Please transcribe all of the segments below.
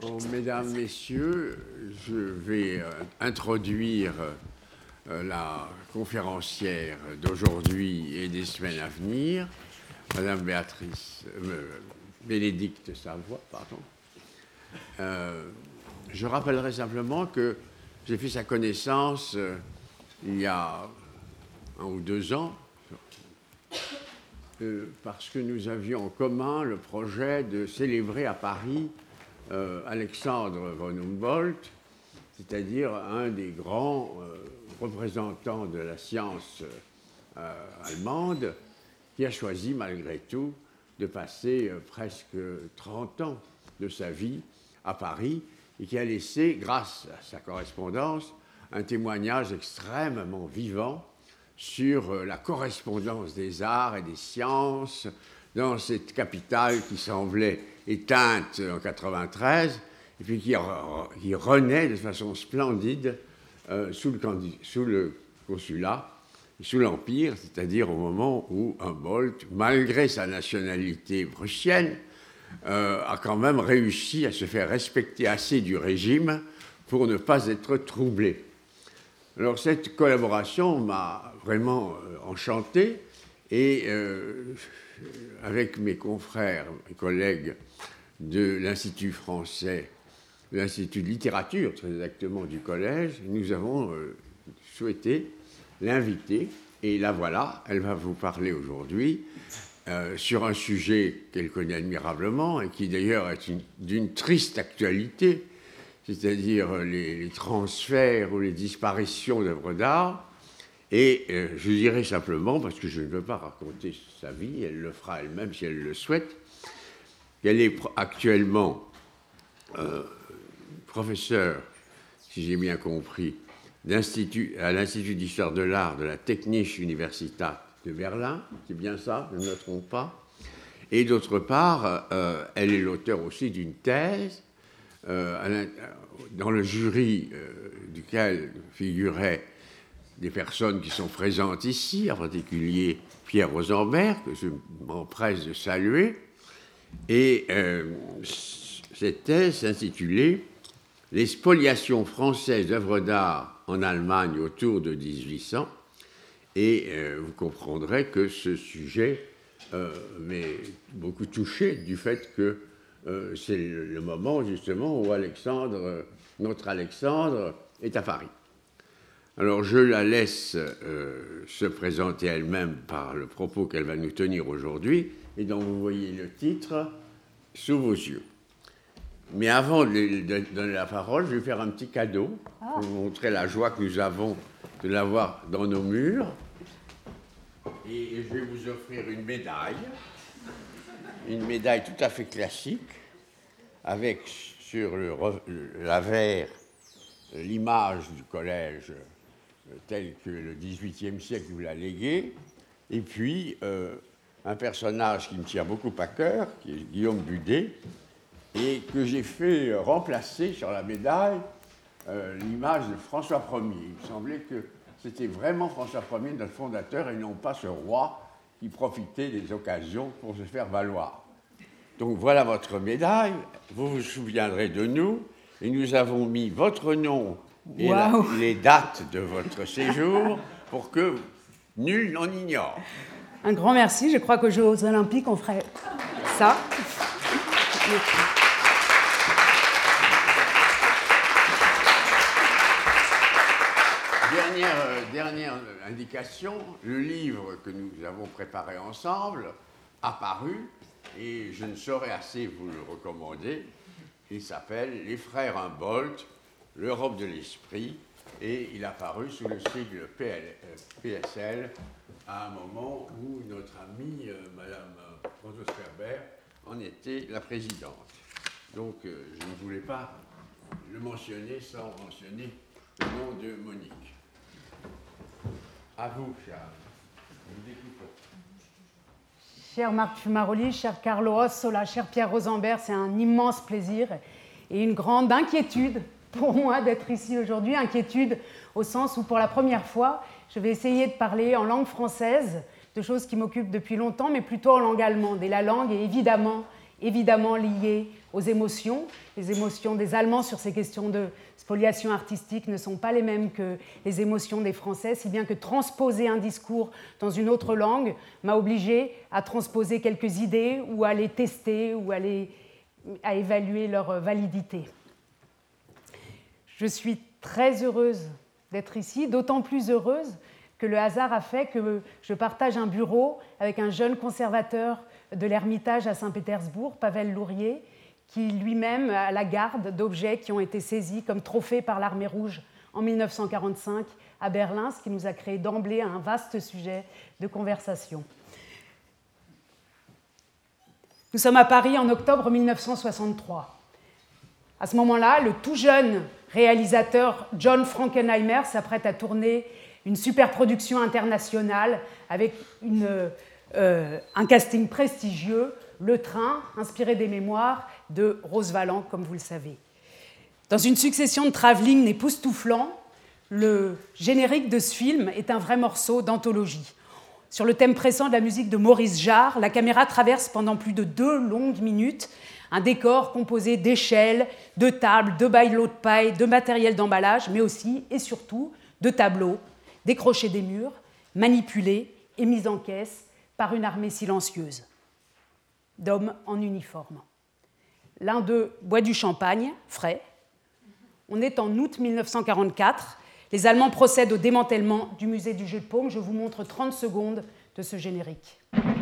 Mesdames, Messieurs, je vais introduire la conférencière d'aujourd'hui et des semaines à venir, Madame Bénédicte Savoie, pardon. Je rappellerai simplement que j'ai fait sa connaissance il y a 1 ou 2 ans, parce que nous avions en commun le projet de célébrer à Paris Alexandre von Humboldt, c'est-à-dire un des grands représentants de la science allemande, qui a choisi malgré tout de passer presque 30 ans de sa vie à Paris et qui a laissé, grâce à sa correspondance, un témoignage extrêmement vivant sur la correspondance des arts et des sciences dans cette capitale qui semblait éteinte en 1993 et puis qui renaît de façon splendide sous le consulat, sous l'Empire, c'est-à-dire au moment où Humboldt, malgré sa nationalité prussienne, a quand même réussi à se faire respecter assez du régime pour ne pas être troublé. Alors cette collaboration m'a vraiment enchanté et avec mes confrères, mes collègues de l'Institut français, de l'Institut de littérature, très exactement du collège, nous avons souhaité l'inviter, et la voilà, elle va vous parler aujourd'hui sur un sujet qu'elle connaît admirablement et qui d'ailleurs est d'une triste actualité, c'est-à-dire les transferts ou les disparitions d'œuvres d'art. Et je dirais simplement, parce que je ne veux pas raconter sa vie, elle le fera elle-même si elle le souhaite, qu'elle est actuellement professeure, si j'ai bien compris, à l'Institut d'histoire de l'art de la Technische Universität de Berlin, c'est bien ça, je ne me trompe pas. Et d'autre part, elle est l'auteur aussi d'une thèse dans le jury duquel figuraient des personnes qui sont présentes ici, en particulier Pierre Rosenberg, que je m'empresse de saluer. Et cette thèse s'intitulait « Les spoliations françaises d'œuvres d'art en Allemagne autour de 1800 ». Et vous comprendrez que ce sujet m'est beaucoup touché du fait que c'est le moment justement où notre Alexandre est à Paris. Alors je la laisse se présenter elle-même par le propos qu'elle va nous tenir aujourd'hui et dont vous voyez le titre sous vos yeux. Mais avant de donner la parole, je vais faire un petit cadeau pour vous montrer la joie que nous avons de l'avoir dans nos murs. Et je vais vous offrir une médaille tout à fait classique, avec sur l'avers l'image du collège tel que le XVIIIe siècle vous l'a légué, et puis un personnage qui me tient beaucoup à cœur, qui est Guillaume Budet, et que j'ai fait remplacer sur la médaille l'image de François Ier. Il me semblait que c'était vraiment François Ier, notre fondateur, et non pas ce roi qui profitait des occasions pour se faire valoir. Donc voilà votre médaille, vous vous souviendrez de nous, et nous avons mis votre nom et les dates de votre séjour pour que nul n'en ignore. Un grand merci, je crois qu'aux Jeux Olympiques, on ferait ça. Dernière indication, le livre que nous avons préparé ensemble a paru, et je ne saurais assez vous le recommander. Il s'appelle « Les frères Humboldt, l'Europe de l'esprit », et il a paru sous le sigle PSL à un moment où notre amie, Madame Protos-Ferber, en était la présidente. Donc, je ne voulais pas le mentionner sans mentionner le nom de Monique. À vous, Charles. Nous écoutons. Cher Marc Fumaroli, cher Carlo Ossola, cher Pierre Rosenberg, c'est un immense plaisir et une grande inquiétude pour moi d'être ici aujourd'hui. Inquiétude au sens où, pour la première fois, je vais essayer de parler en langue française, de choses qui m'occupent depuis longtemps, mais plutôt en langue allemande. Et la langue est évidemment évidemment liées aux émotions. Les émotions des Allemands sur ces questions de spoliation artistique ne sont pas les mêmes que les émotions des Français, si bien que transposer un discours dans une autre langue m'a obligée à transposer quelques idées ou à les tester ou à évaluer leur validité. Je suis très heureuse d'être ici, d'autant plus heureuse que le hasard a fait que je partage un bureau avec un jeune conservateur de l'Ermitage à Saint-Pétersbourg, Pavel Lourier, qui lui-même a la garde d'objets qui ont été saisis comme trophées par l'Armée rouge en 1945 à Berlin, ce qui nous a créé d'emblée un vaste sujet de conversation. Nous sommes à Paris en octobre 1963. À ce moment-là, le tout jeune réalisateur John Frankenheimer s'apprête à tourner une superproduction internationale avec un casting prestigieux, Le Train, inspiré des mémoires de Rose Valland, comme vous le savez. Dans une succession de travelling époustouflants, le générique de ce film est un vrai morceau d'anthologie. Sur le thème pressant de la musique de Maurice Jarre, la caméra traverse pendant plus de 2 longues minutes un décor composé d'échelles, de tables, de bailots de paille, de matériel d'emballage, mais aussi et surtout de tableaux, décrochés des murs, manipulés et mis en caisse par une armée silencieuse d'hommes en uniforme. L'un d'eux boit du champagne, frais. On est en août 1944. Les Allemands procèdent au démantèlement du musée du jeu de paume. Je vous montre 30 secondes de ce générique.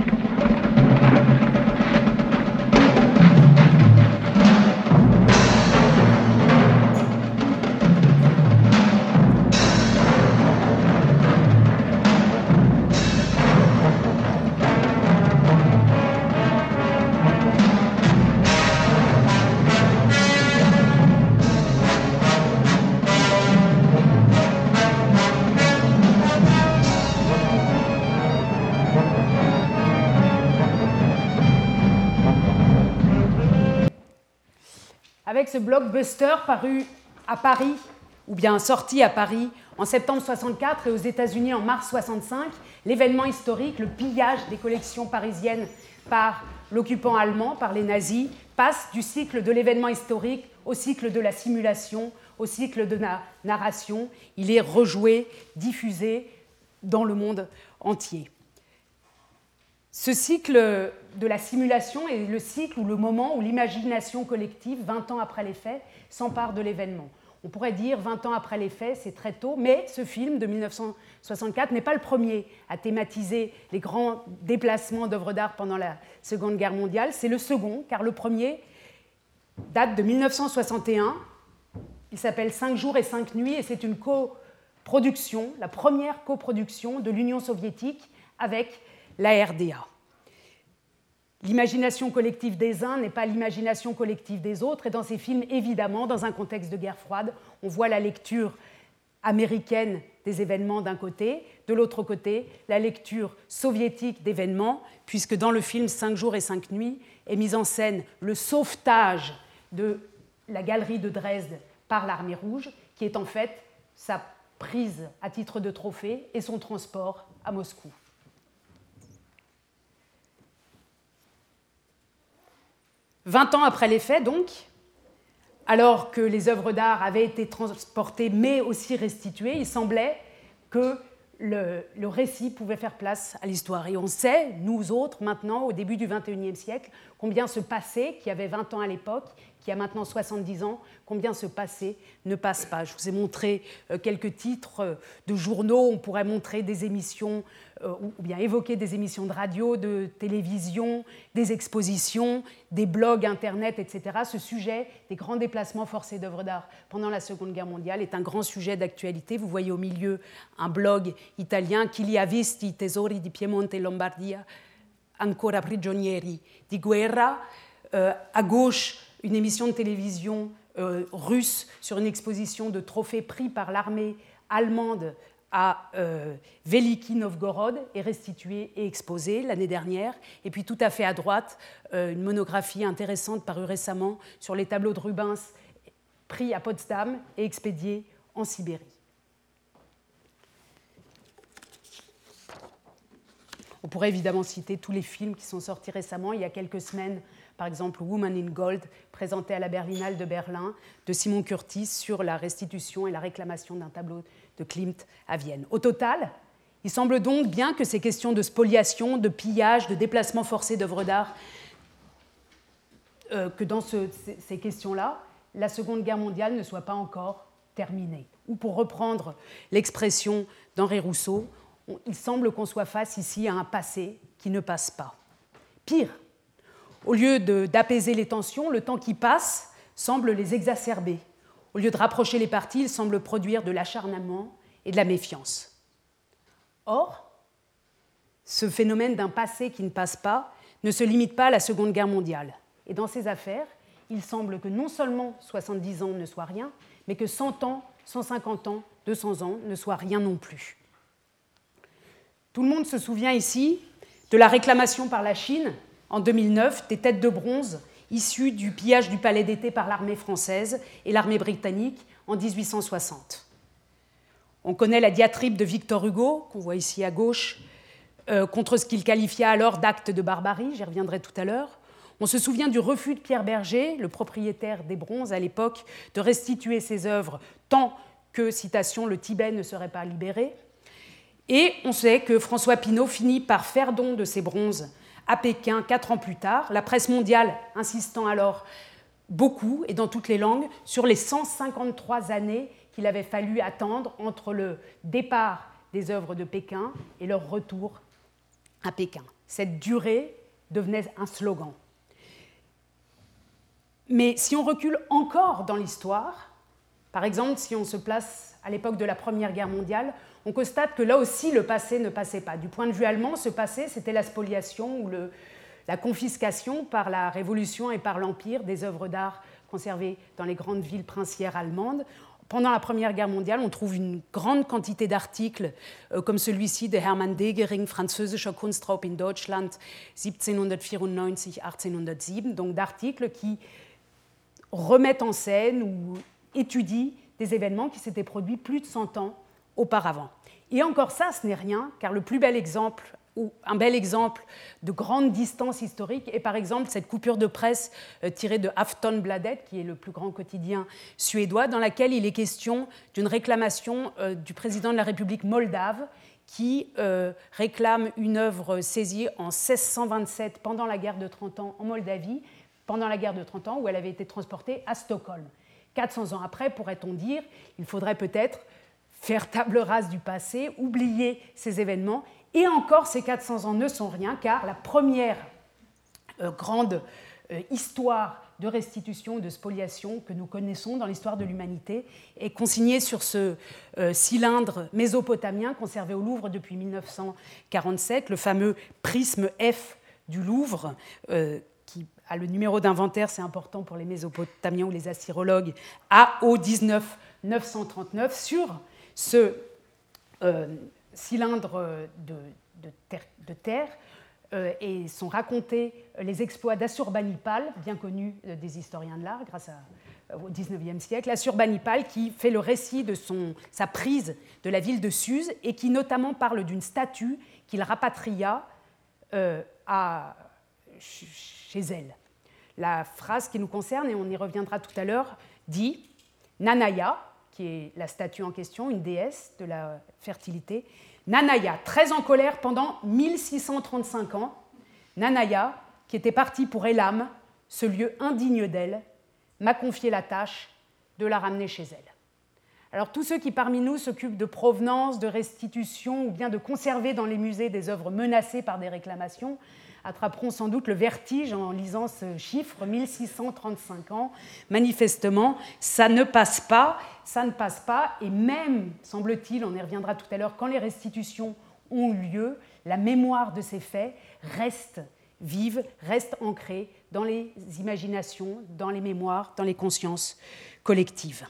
Avec ce blockbuster paru à Paris, ou bien sorti à Paris en septembre 64 et aux États-Unis en mars 65, l'événement historique, le pillage des collections parisiennes par l'occupant allemand, par les nazis, passe du cycle de l'événement historique au cycle de la simulation, au cycle de la narration. Il est rejoué, diffusé dans le monde entier. Ce cycle de la simulation est le cycle ou le moment où l'imagination collective, 20 ans après les faits, s'empare de l'événement. On pourrait dire 20 ans après les faits, c'est très tôt, mais ce film de 1964 n'est pas le premier à thématiser les grands déplacements d'œuvres d'art pendant la Seconde Guerre mondiale. C'est le second, car le premier date de 1961. Il s'appelle 5 jours et 5 nuits et c'est une coproduction, la première coproduction de l'Union soviétique avec la RDA. L'imagination collective des uns n'est pas l'imagination collective des autres, et dans ces films, évidemment, dans un contexte de guerre froide, on voit la lecture américaine des événements d'un côté, de l'autre côté, la lecture soviétique d'événements, puisque dans le film 5 jours et 5 nuits est mis en scène le sauvetage de la galerie de Dresde par l'Armée rouge, qui est en fait sa prise à titre de trophée et son transport à Moscou. « 20 ans après les faits, donc, alors que les œuvres d'art avaient été transportées mais aussi restituées, il semblait que le récit pouvait faire place à l'histoire. Et on sait, nous autres, maintenant, au début du XXIe siècle, combien ce passé, qui avait 20 ans à l'époque, qui a maintenant 70 ans, combien ce passé ne passe pas. Je vous ai montré quelques titres de journaux, on pourrait montrer des émissions, ou bien évoquer des émissions de radio, de télévision, des expositions, des blogs internet, etc. Ce sujet des grands déplacements forcés d'œuvres d'art pendant la Seconde Guerre mondiale est un grand sujet d'actualité. Vous voyez au milieu un blog italien, Chi li ha visti i tesori di Piemonte e Lombardia ancora prigionieri di guerra. À gauche, une émission de télévision russe sur une exposition de trophées pris par l'armée allemande à Veliki Novgorod et restituée et exposée l'année dernière. Et puis tout à fait à droite, une monographie intéressante parue récemment sur les tableaux de Rubens pris à Potsdam et expédiés en Sibérie. On pourrait évidemment citer tous les films qui sont sortis récemment. Il y a quelques semaines, par exemple Woman in Gold, présenté à la Berlinale de Berlin, de Simon Curtis sur la restitution et la réclamation d'un tableau de Klimt à Vienne. Au total, il semble donc bien que ces questions de spoliation, de pillage, de déplacement forcé d'œuvres d'art, que dans ces questions-là, la Seconde Guerre mondiale ne soit pas encore terminée. Ou pour reprendre l'expression d'Henri Rousseau, il semble qu'on soit face ici à un passé qui ne passe pas. Pire, au lieu d'apaiser les tensions, le temps qui passe semble les exacerber. Au lieu de rapprocher les parties, il semble produire de l'acharnement et de la méfiance. Or, ce phénomène d'un passé qui ne passe pas ne se limite pas à la Seconde Guerre mondiale. Et dans ces affaires, il semble que non seulement 70 ans ne soient rien, mais que 100 ans, 150 ans, 200 ans ne soient rien non plus. Tout le monde se souvient ici de la réclamation par la Chine, en 2009, des têtes de bronze issues du pillage du Palais d'été par l'armée française et l'armée britannique en 1860. On connaît la diatribe de Victor Hugo, qu'on voit ici à gauche, contre ce qu'il qualifia alors d'acte de barbarie, j'y reviendrai tout à l'heure. On se souvient du refus de Pierre Berger, le propriétaire des bronzes à l'époque, de restituer ses œuvres tant que, citation, le Tibet ne serait pas libéré. Et on sait que François Pinault finit par faire don de ses bronzes à Pékin 4 ans plus tard, la presse mondiale insistant alors beaucoup et dans toutes les langues sur les 153 années qu'il avait fallu attendre entre le départ des œuvres de Pékin et leur retour à Pékin. Cette durée devenait un slogan. Mais si on recule encore dans l'histoire, par exemple si on se place à l'époque de la Première Guerre mondiale, on constate que là aussi le passé ne passait pas. Du point de vue allemand, ce passé, c'était la spoliation ou la confiscation par la Révolution et par l'Empire des œuvres d'art conservées dans les grandes villes princières allemandes. Pendant la Première Guerre mondiale, on trouve une grande quantité d'articles comme celui-ci de Hermann Degering, Französischer Kunstraub in Deutschland, 1794-1807, donc d'articles qui remettent en scène ou étudient des événements qui s'étaient produits plus de 100 ans auparavant. Et encore ça, ce n'est rien, car le plus bel exemple, ou un bel exemple de grande distance historique, est par exemple cette coupure de presse tirée de Aftonbladet, qui est le plus grand quotidien suédois, dans laquelle il est question d'une réclamation du président de la République moldave, qui réclame une œuvre saisie en 1627 pendant la guerre de 30 ans en Moldavie, pendant la guerre de 30 ans où elle avait été transportée à Stockholm. 400 ans après, pourrait-on dire, il faudrait peut-être faire table rase du passé, oublier ces événements. Et encore, ces 400 ans ne sont rien, car la première grande histoire de restitution, de spoliation que nous connaissons dans l'histoire de l'humanité est consignée sur ce cylindre mésopotamien conservé au Louvre depuis 1947, le fameux prisme F du Louvre, qui a le numéro d'inventaire, c'est important pour les Mésopotamiens ou les assyrologues, AO 19-939, sur ce cylindre de terre et sont racontés les exploits d'Assurbanipal, bien connu des historiens de l'art grâce au XIXe siècle, Assurbanipal qui fait le récit de sa prise de la ville de Suse et qui notamment parle d'une statue qu'il rapatria chez elle. La phrase qui nous concerne, et on y reviendra tout à l'heure, dit « Nanaya », qui est la statue en question, une déesse de la fertilité, Nanaya, très en colère pendant 1635 ans, Nanaya, qui était partie pour Elam, ce lieu indigne d'elle, m'a confié la tâche de la ramener chez elle. Alors tous ceux qui parmi nous s'occupent de provenance, de restitution ou bien de conserver dans les musées des œuvres menacées par des réclamations attraperont sans doute le vertige en lisant ce chiffre, 1635 ans. Manifestement, ça ne passe pas, et même, semble-t-il, on y reviendra tout à l'heure, quand les restitutions ont eu lieu, la mémoire de ces faits reste vive, reste ancrée dans les imaginations, dans les mémoires, dans les consciences collectives.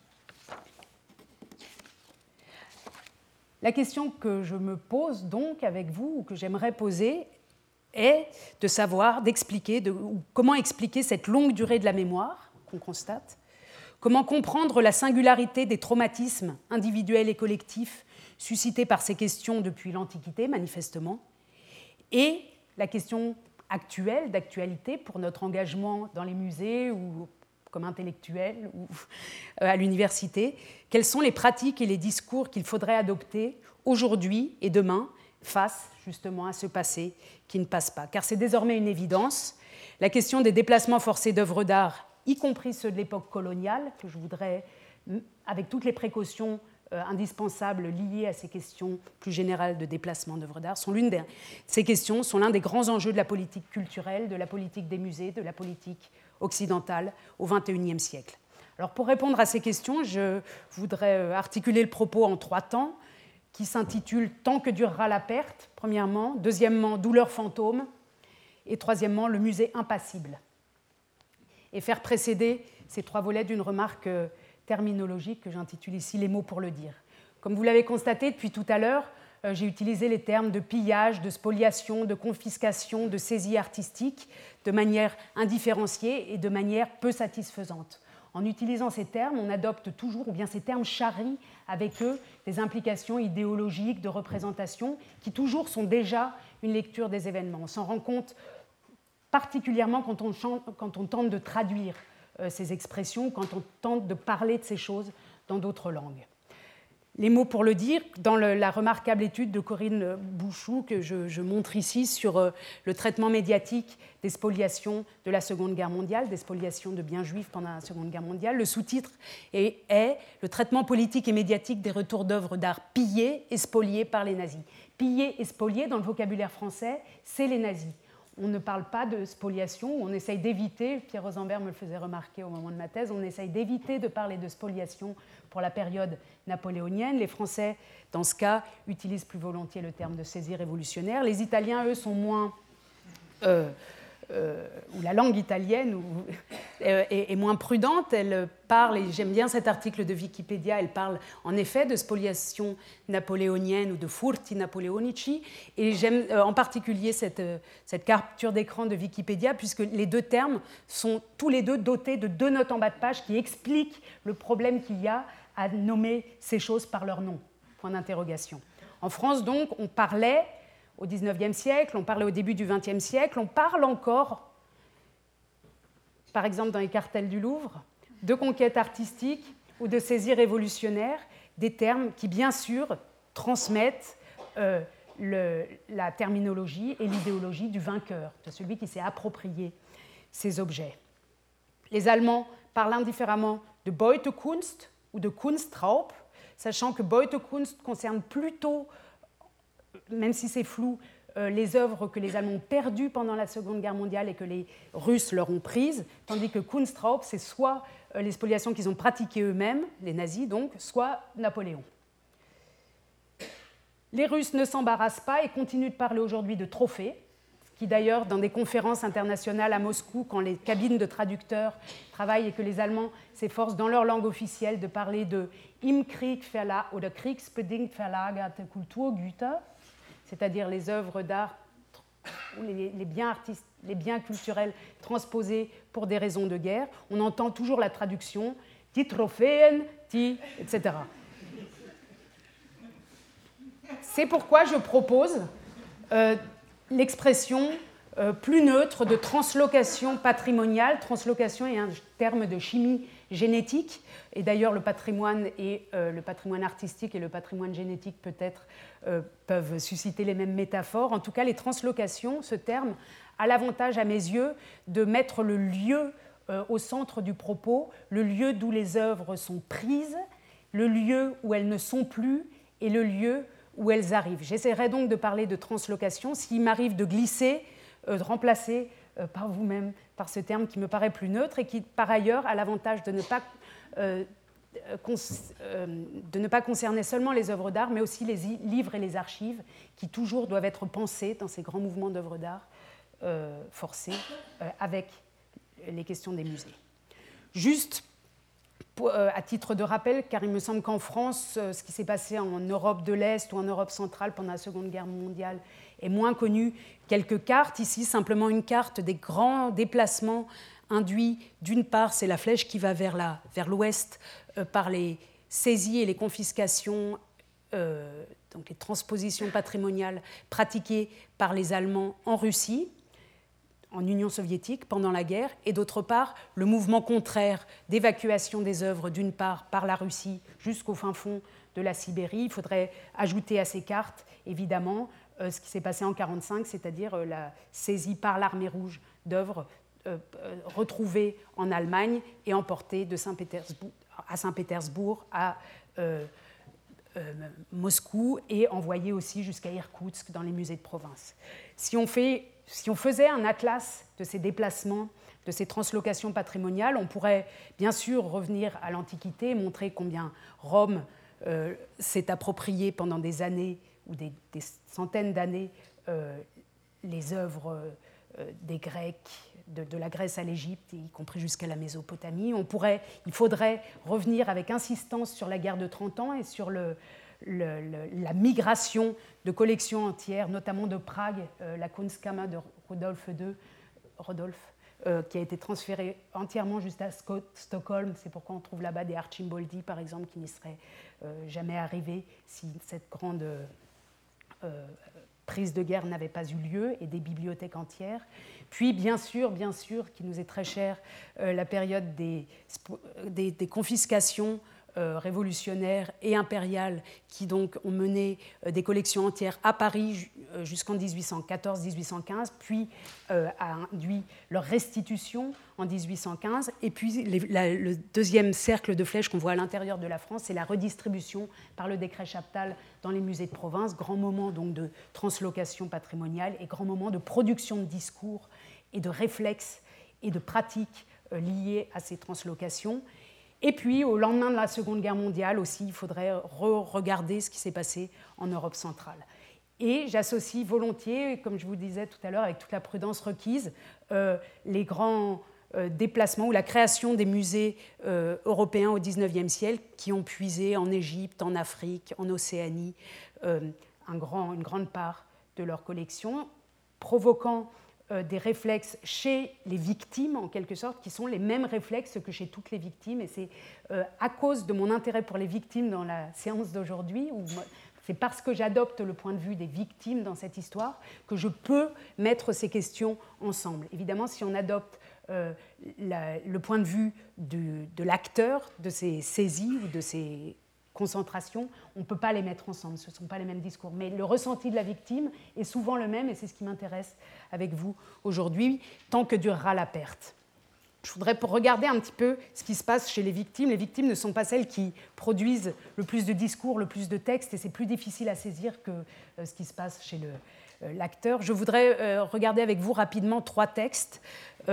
La question que je me pose donc avec vous, ou que j'aimerais poser, est de savoir, d'expliquer, comment expliquer cette longue durée de la mémoire qu'on constate, comment comprendre la singularité des traumatismes individuels et collectifs suscités par ces questions depuis l'Antiquité, manifestement, et la question actuelle, d'actualité pour notre engagement dans les musées ou comme intellectuels ou à l'université. Quelles sont les pratiques et les discours qu'il faudrait adopter aujourd'hui et demain face justement à ce passé qui ne passe pas? Car c'est désormais une évidence. La question des déplacements forcés d'œuvres d'art, y compris ceux de l'époque coloniale, que je voudrais, avec toutes les précautions indispensables liées à ces questions plus générales de déplacement d'œuvres d'art, ces questions sont l'un des grands enjeux de la politique culturelle, de la politique des musées, de la politique occidentale au XXIe siècle. Alors pour répondre à ces questions, je voudrais articuler le propos en 3 temps qui s'intitulent « Tant que durera la perte », premièrement, deuxièmement « Douleur fantôme » et troisièmement « Le musée impassible ». Et faire précéder ces 3 volets d'une remarque terminologique que j'intitule ici « Les mots pour le dire ». Comme vous l'avez constaté depuis tout à l'heure, j'ai utilisé les termes de pillage, de spoliation, de confiscation, de saisie artistique de manière indifférenciée et de manière peu satisfaisante. En utilisant ces termes, on adopte toujours, ou bien ces termes charrient avec eux des implications idéologiques, de représentation, qui toujours sont déjà une lecture des événements. On s'en rend compte particulièrement quand on tente de traduire ces expressions, quand on tente de parler de ces choses dans d'autres langues. Les mots pour le dire, dans la remarquable étude de Corinne Bouchou que je montre ici sur le traitement médiatique des spoliations de la Seconde Guerre mondiale, des spoliations de biens juifs pendant la Seconde Guerre mondiale, le sous-titre est « Le traitement politique et médiatique des retours d'œuvres d'art pillées et spoliées par les nazis ». Pillées et spoliées, dans le vocabulaire français, c'est les nazis. On ne parle pas de spoliation, on essaye d'éviter, Pierre Rosenberg me le faisait remarquer au moment de ma thèse, on essaye d'éviter de parler de spoliation pour la période napoléonienne. Les Français, dans ce cas, utilisent plus volontiers le terme de saisie révolutionnaire. Les Italiens, eux, sont moins... où la langue italienne est moins prudente. Elle parle, et j'aime bien cet article de Wikipédia, elle parle en effet de spoliation napoléonienne ou de furti napoleonici, et j'aime en particulier cette capture d'écran de Wikipédia, puisque les 2 termes sont tous les 2 dotés de 2 notes en bas de page qui expliquent le problème qu'il y a à nommer ces choses par leur nom. Point d'interrogation. En France, donc, on parlait au XIXe siècle, on parlait au début du XXe siècle, on parle encore, par exemple dans les cartels du Louvre, de conquête artistique ou de saisie révolutionnaire, des termes qui, bien sûr, transmettent la terminologie et l'idéologie du vainqueur, de celui qui s'est approprié ces objets. Les Allemands parlent indifféremment de Beutekunst ou de Kunstraub, sachant que Beutekunst concerne plutôt, même si c'est flou, les œuvres que les Allemands ont perdues pendant la Seconde Guerre mondiale et que les Russes leur ont prises, tandis que Kunstraub, c'est soit les spoliations qu'ils ont pratiquées eux-mêmes, les nazis donc, soit Napoléon. Les Russes ne s'embarrassent pas et continuent de parler aujourd'hui de trophées, qui d'ailleurs, dans des conférences internationales à Moscou, quand les cabines de traducteurs travaillent et que les Allemands s'efforcent dans leur langue officielle de parler de Im Krieg oder kriegsbedingt verlagerte Kulturgüter, c'est-à-dire les œuvres d'art ou les biens culturels transposés pour des raisons de guerre, on entend toujours la traduction « die Trophäen, die… » etc. C'est pourquoi je propose l'expression plus neutre de translocation patrimoniale. Translocation est un terme de chimie génétique, et d'ailleurs le patrimoine artistique et le patrimoine génétique peut-être peuvent susciter les mêmes métaphores. En tout cas, les translocations, ce terme a l'avantage à mes yeux de mettre le lieu au centre du propos, le lieu d'où les œuvres sont prises, le lieu où elles ne sont plus et le lieu où elles arrivent. J'essaierai donc de parler de translocation. S'il m'arrive de glisser, de remplacer par vous-même par ce terme qui me paraît plus neutre et qui, par ailleurs, a l'avantage de ne pas concerner seulement les œuvres d'art, mais aussi les livres et les archives qui toujours doivent être pensés dans ces grands mouvements d'œuvres d'art forcés avec les questions des musées. Juste à titre de rappel, car il me semble qu'en France, ce qui s'est passé en Europe de l'Est ou en Europe centrale pendant la Seconde Guerre mondiale est moins connu. Quelques cartes, ici simplement une carte des grands déplacements induits. D'une part, c'est la flèche qui va vers l'ouest par les saisies et les confiscations, donc les transpositions patrimoniales pratiquées par les Allemands en Russie. en Union soviétique pendant la guerre, et d'autre part le mouvement contraire d'évacuation des œuvres d'une part par la Russie jusqu'au fin fond de la Sibérie. Il faudrait ajouter à ces cartes, évidemment, ce qui s'est passé en 1945, c'est-à-dire la saisie par l'armée rouge d'œuvres retrouvées en Allemagne et emportées de Saint-Pétersbourg à Moscou et envoyées aussi jusqu'à Irkoutsk dans les musées de province. Si on faisait un atlas de ces déplacements, de ces translocations patrimoniales, on pourrait bien sûr revenir à l'Antiquité et montrer combien Rome s'est approprié pendant des années ou des centaines d'années les œuvres des Grecs, de la Grèce à l'Égypte, y compris jusqu'à la Mésopotamie. Il faudrait revenir avec insistance sur la guerre de 30 ans et sur la migration de collections entières, notamment de Prague, la Kunstkammer de Rodolphe II, qui a été transférée entièrement juste à Stockholm. C'est pourquoi on trouve là-bas des Archimboldi, par exemple, qui n'y seraient jamais arrivés si cette grande prise de guerre n'avait pas eu lieu, et des bibliothèques entières. Puis, bien sûr, qui nous est très chère, la période des confiscations révolutionnaires et impériales qui donc ont mené des collections entières à Paris jusqu'en 1814-1815, puis a induit leur restitution en 1815. Et puis le deuxième cercle de flèches qu'on voit à l'intérieur de la France, c'est la redistribution par le décret Chaptal dans les musées de province, grand moment donc de translocation patrimoniale et grand moment de production de discours et de réflexes et de pratiques liées à ces translocations. Et puis, au lendemain de la Seconde Guerre mondiale aussi, il faudrait regarder ce qui s'est passé en Europe centrale. Et j'associe volontiers, comme je vous disais tout à l'heure, avec toute la prudence requise, les grands déplacements ou la création des musées européens au XIXe siècle qui ont puisé en Égypte, en Afrique, en Océanie, une grande part de leur collection, provoquant des réflexes chez les victimes, en quelque sorte, qui sont les mêmes réflexes que chez toutes les victimes. Et c'est à cause de mon intérêt pour les victimes dans la séance d'aujourd'hui, c'est parce que j'adopte le point de vue des victimes dans cette histoire que je peux mettre ces questions ensemble. Évidemment, si on adopte le point de vue de l'acteur, de ces saisies ou de ces concentration, on ne peut pas les mettre ensemble, ce ne sont pas les mêmes discours. Mais le ressenti de la victime est souvent le même, et c'est ce qui m'intéresse avec vous aujourd'hui, tant que durera la perte. Je voudrais regarder un petit peu ce qui se passe chez les victimes. Les victimes ne sont pas celles qui produisent le plus de discours, le plus de textes, et c'est plus difficile à saisir que ce qui se passe chez l'acteur. Je voudrais regarder avec vous rapidement 3 textes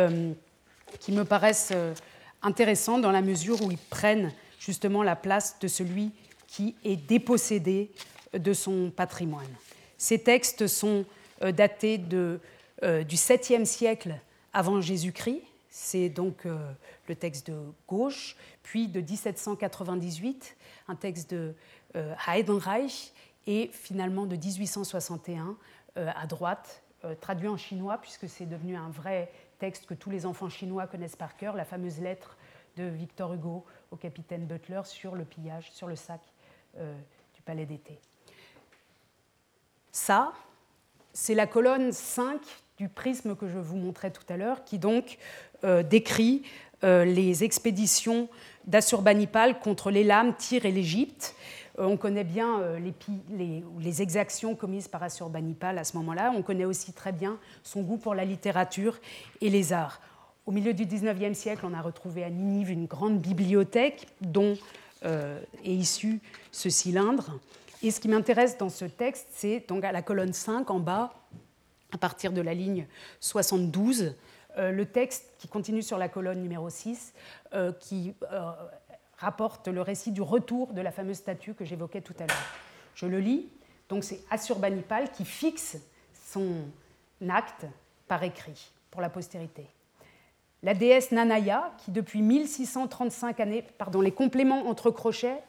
qui me paraissent intéressants dans la mesure où ils prennent justement la place de celui qui est dépossédé de son patrimoine. Ces textes sont datés du 7e siècle avant Jésus-Christ, c'est donc le texte de gauche, puis de 1798, un texte de Heidenreich, et finalement de 1861 à droite, traduit en chinois, puisque c'est devenu un vrai texte que tous les enfants chinois connaissent par cœur, la fameuse lettre de Victor Hugo au capitaine Butler sur le pillage, sur le sac du palais d'été. Ça, c'est la colonne 5 du prisme que je vous montrais tout à l'heure, qui donc décrit les expéditions d'Assurbanipal contre l'Élam, Tyr et l'Égypte. On connaît bien les exactions commises par Assurbanipal à ce moment-là. On connaît aussi très bien son goût pour la littérature et les arts. Au milieu du XIXe siècle, on a retrouvé à Ninive une grande bibliothèque dont est issu ce cylindre. Et ce qui m'intéresse dans ce texte, c'est donc à la colonne 5 en bas, à partir de la ligne 72, le texte qui continue sur la colonne numéro 6, qui rapporte le récit du retour de la fameuse statue que j'évoquais tout à l'heure. Je le lis. Donc c'est Assurbanipal qui fixe son acte par écrit pour la postérité. La déesse Nanaya, qui depuis 1635 années, les compléments entre crochets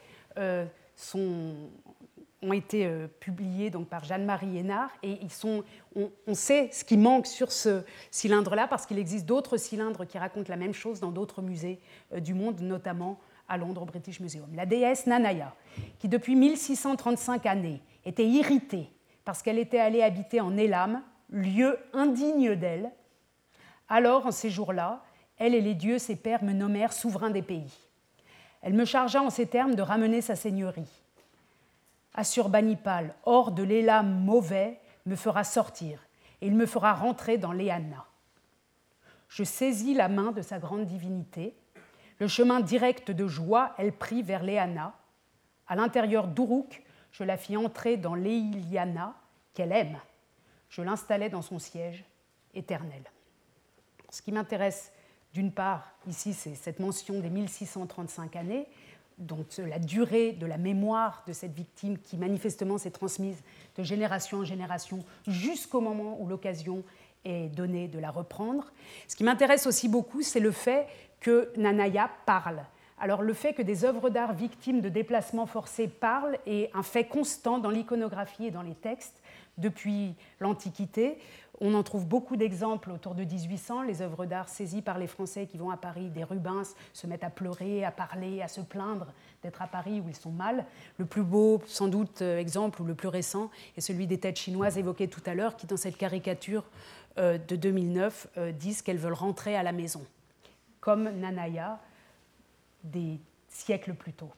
ont été publiés donc, par Jeanne-Marie Hénard, et on sait ce qui manque sur ce cylindre-là, parce qu'il existe d'autres cylindres qui racontent la même chose dans d'autres musées du monde, notamment à Londres, au British Museum. La déesse Nanaya, qui depuis 1635 années était irritée parce qu'elle était allée habiter en Élam, lieu indigne d'elle, Alors, en ces jours-là, elle et les dieux, ses pères, me nommèrent souverain des pays. Elle me chargea en ces termes de ramener sa seigneurie. Assurbanipal, hors de l'élan mauvais, me fera sortir, et il me fera rentrer dans l'Eanna. Je saisis la main de sa grande divinité. Le chemin direct de joie, elle prit vers l'Eanna. À l'intérieur d'Uruk, je la fis entrer dans l'Eiliana, qu'elle aime. Je l'installai dans son siège éternel. Ce qui m'intéresse, d'une part, ici, c'est cette mention des 1635 années, donc la durée de la mémoire de cette victime qui manifestement s'est transmise de génération en génération jusqu'au moment où l'occasion est donnée de la reprendre. Ce qui m'intéresse aussi beaucoup, c'est le fait que Nanaya parle. Alors le fait que des œuvres d'art victimes de déplacements forcés parlent est un fait constant dans l'iconographie et dans les textes depuis l'Antiquité. On en trouve beaucoup d'exemples autour de 1800. Les œuvres d'art saisies par les Français qui vont à Paris, des Rubens, se mettent à pleurer, à parler, à se plaindre d'être à Paris où ils sont mal. Le plus beau, sans doute, exemple, ou le plus récent, est celui des têtes chinoises évoquées tout à l'heure, qui, dans cette caricature de 2009, disent qu'elles veulent rentrer à la maison, comme Nanaya des siècles plus tôt.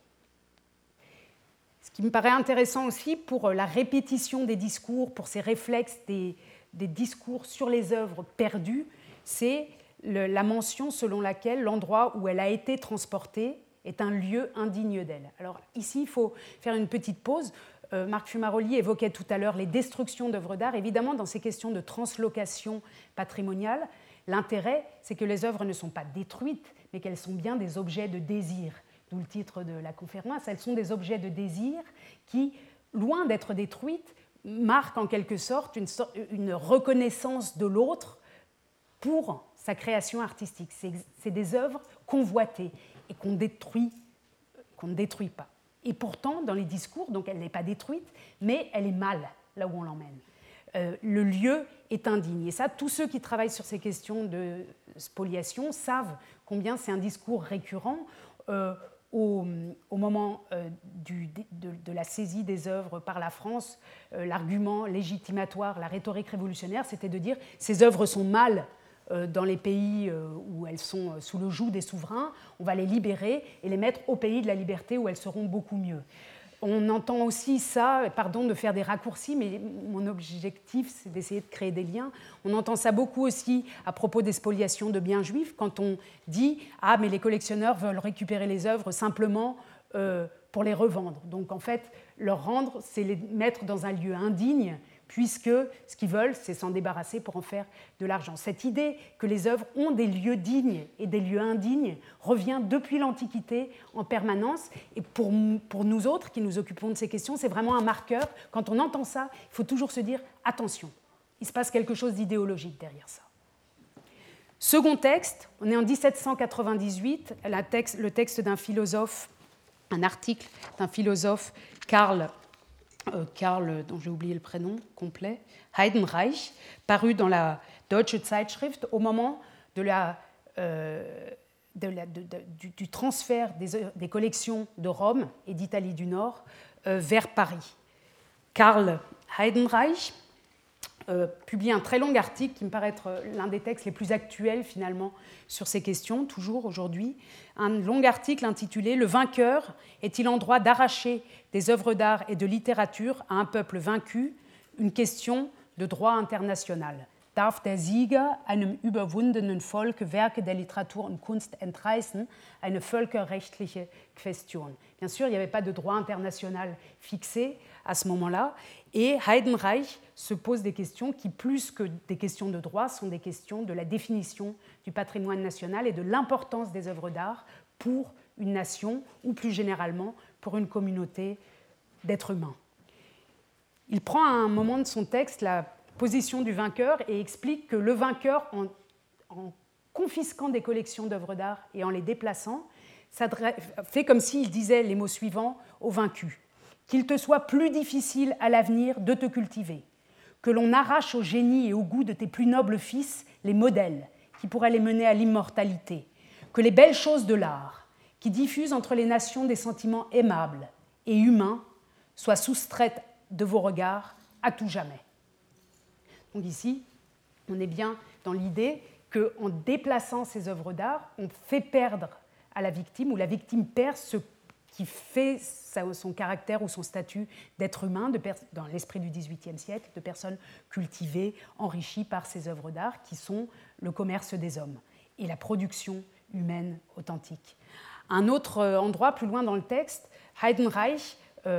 Ce qui me paraît intéressant aussi pour la répétition des discours, pour ces réflexes des discours sur les œuvres perdues, c'est la mention selon laquelle l'endroit où elle a été transportée est un lieu indigne d'elle. Alors ici, il faut faire une petite pause. Marc Fumaroli évoquait tout à l'heure les destructions d'œuvres d'art. Évidemment, dans ces questions de translocation patrimoniale, l'intérêt, c'est que les œuvres ne sont pas détruites, mais qu'elles sont bien des objets de désir. D'où le titre de la conférence. Elles sont des objets de désir qui, loin d'être détruites, marquent en quelque sorte une reconnaissance de l'autre pour sa création artistique. C'est des œuvres convoitées et qu'on ne détruit pas. Et pourtant, dans les discours, donc elle n'est pas détruite, mais elle est mal là où on l'emmène. Le lieu est indigne. Et ça, tous ceux qui travaillent sur ces questions de spoliation savent combien c'est un discours récurrent. Au moment de la saisie des œuvres par la France, l'argument légitimatoire, la rhétorique révolutionnaire, c'était de dire ces œuvres sont mal dans les pays où elles sont sous le joug des souverains, on va les libérer et les mettre au pays de la liberté où elles seront beaucoup mieux. On entend aussi ça, pardon de faire des raccourcis, mais mon objectif, c'est d'essayer de créer des liens. On entend ça beaucoup aussi à propos des spoliations de biens juifs, quand on dit « Ah, mais les collectionneurs veulent récupérer les œuvres simplement pour les revendre. » Donc en fait, leur rendre, c'est les mettre dans un lieu indigne, puisque ce qu'ils veulent, c'est s'en débarrasser pour en faire de l'argent. Cette idée que les œuvres ont des lieux dignes et des lieux indignes revient depuis l'Antiquité en permanence. Et pour nous autres qui nous occupons de ces questions, c'est vraiment un marqueur. Quand on entend ça, il faut toujours se dire « attention, il se passe quelque chose d'idéologique derrière ça ». Second texte, on est en 1798, le texte d'un philosophe, un article d'un philosophe, Karl, dont j'ai oublié le prénom complet, Heidenreich, paru dans la Deutsche Zeitschrift au moment du transfert des collections de Rome et d'Italie du Nord vers Paris. Karl Heidenreich publie un très long article qui me paraît être l'un des textes les plus actuels finalement sur ces questions, toujours aujourd'hui. Un long article intitulé « Le vainqueur est-il en droit d'arracher des œuvres d'art et de littérature à un peuple vaincu ? Une question de droit international. Darf der Sieger einem überwundenen Volk Werke der Literatur und Kunst entreißen? Eine völkerrechtliche Question. » Bien sûr, il n'y avait pas de droit international fixé à ce moment-là. Et Heidenreich se pose des questions qui, plus que des questions de droit, sont des questions de la définition du patrimoine national et de l'importance des œuvres d'art pour une nation ou plus généralement pour une communauté d'êtres humains. Il prend à un moment de son texte la position du vainqueur et explique que le vainqueur, en confisquant des collections d'œuvres d'art et en les déplaçant, fait comme s'il disait les mots suivants au vaincu. Qu'il te soit plus difficile à l'avenir de te cultiver, que l'on arrache au génie et au goût de tes plus nobles fils les modèles qui pourraient les mener à l'immortalité, que les belles choses de l'art, qui diffusent entre les nations des sentiments aimables et humains, soient soustraites de vos regards à tout jamais. Donc ici, on est bien dans l'idée qu'en déplaçant ces œuvres d'art, on fait perdre à la victime, ou la victime perd ce qui fait son caractère ou son statut d'être humain, dans l'esprit du XVIIIe siècle, de personnes cultivées, enrichies par ces œuvres d'art qui sont le commerce des hommes et la production humaine authentique. Un autre endroit, plus loin dans le texte, Heidenreich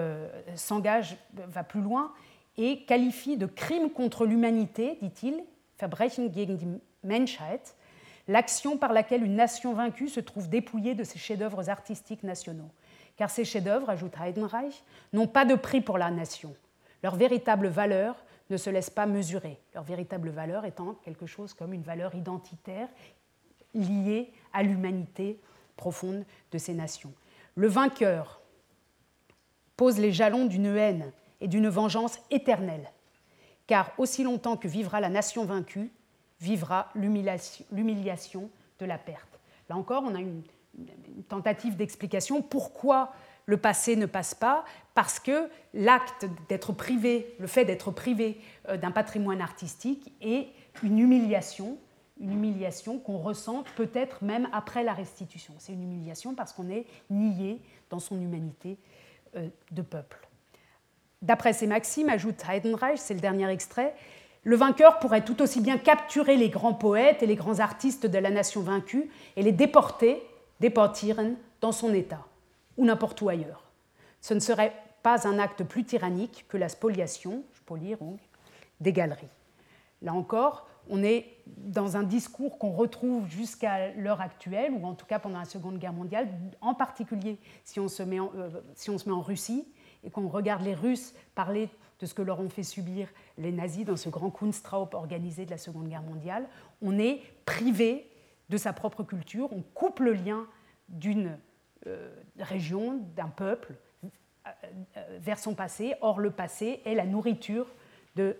va plus loin et qualifie de crime contre l'humanité, dit-il, Verbrechen gegen die Menschheit, l'action par laquelle une nation vaincue se trouve dépouillée de ses chefs-d'œuvre artistiques nationaux. Car ces chefs-d'œuvre, ajoute Heidenreich, n'ont pas de prix pour la nation. Leur véritable valeur ne se laisse pas mesurer. Leur véritable valeur étant quelque chose comme une valeur identitaire liée à l'humanité profonde de ces nations. Le vainqueur pose les jalons d'une haine et d'une vengeance éternelle, car aussi longtemps que vivra la nation vaincue, vivra l'humiliation de la perte. Là encore, on a une tentative d'explication. Pourquoi le passé ne passe pas? Parce que l'acte d'être privé, le fait d'être privé d'un patrimoine artistique est une humiliation qu'on ressent peut-être même après la restitution. C'est une humiliation parce qu'on est nié dans son humanité de peuple. D'après ces maximes, ajoute Heidenreich, c'est le dernier extrait, le vainqueur pourrait tout aussi bien capturer les grands poètes et les grands artistes de la nation vaincue et les deportieren dans son État, ou n'importe où ailleurs. Ce ne serait pas un acte plus tyrannique que la spoliation, Spolierung, des galeries. Là encore, on est dans un discours qu'on retrouve jusqu'à l'heure actuelle, ou en tout cas pendant la Seconde Guerre mondiale, en particulier si on se met en Russie et qu'on regarde les Russes parler de ce que leur ont fait subir les nazis dans ce grand Kunstraub organisé de la Seconde Guerre mondiale. On est privé de sa propre culture, on coupe le lien d'une région, d'un peuple, vers son passé. Or, le passé est la nourriture du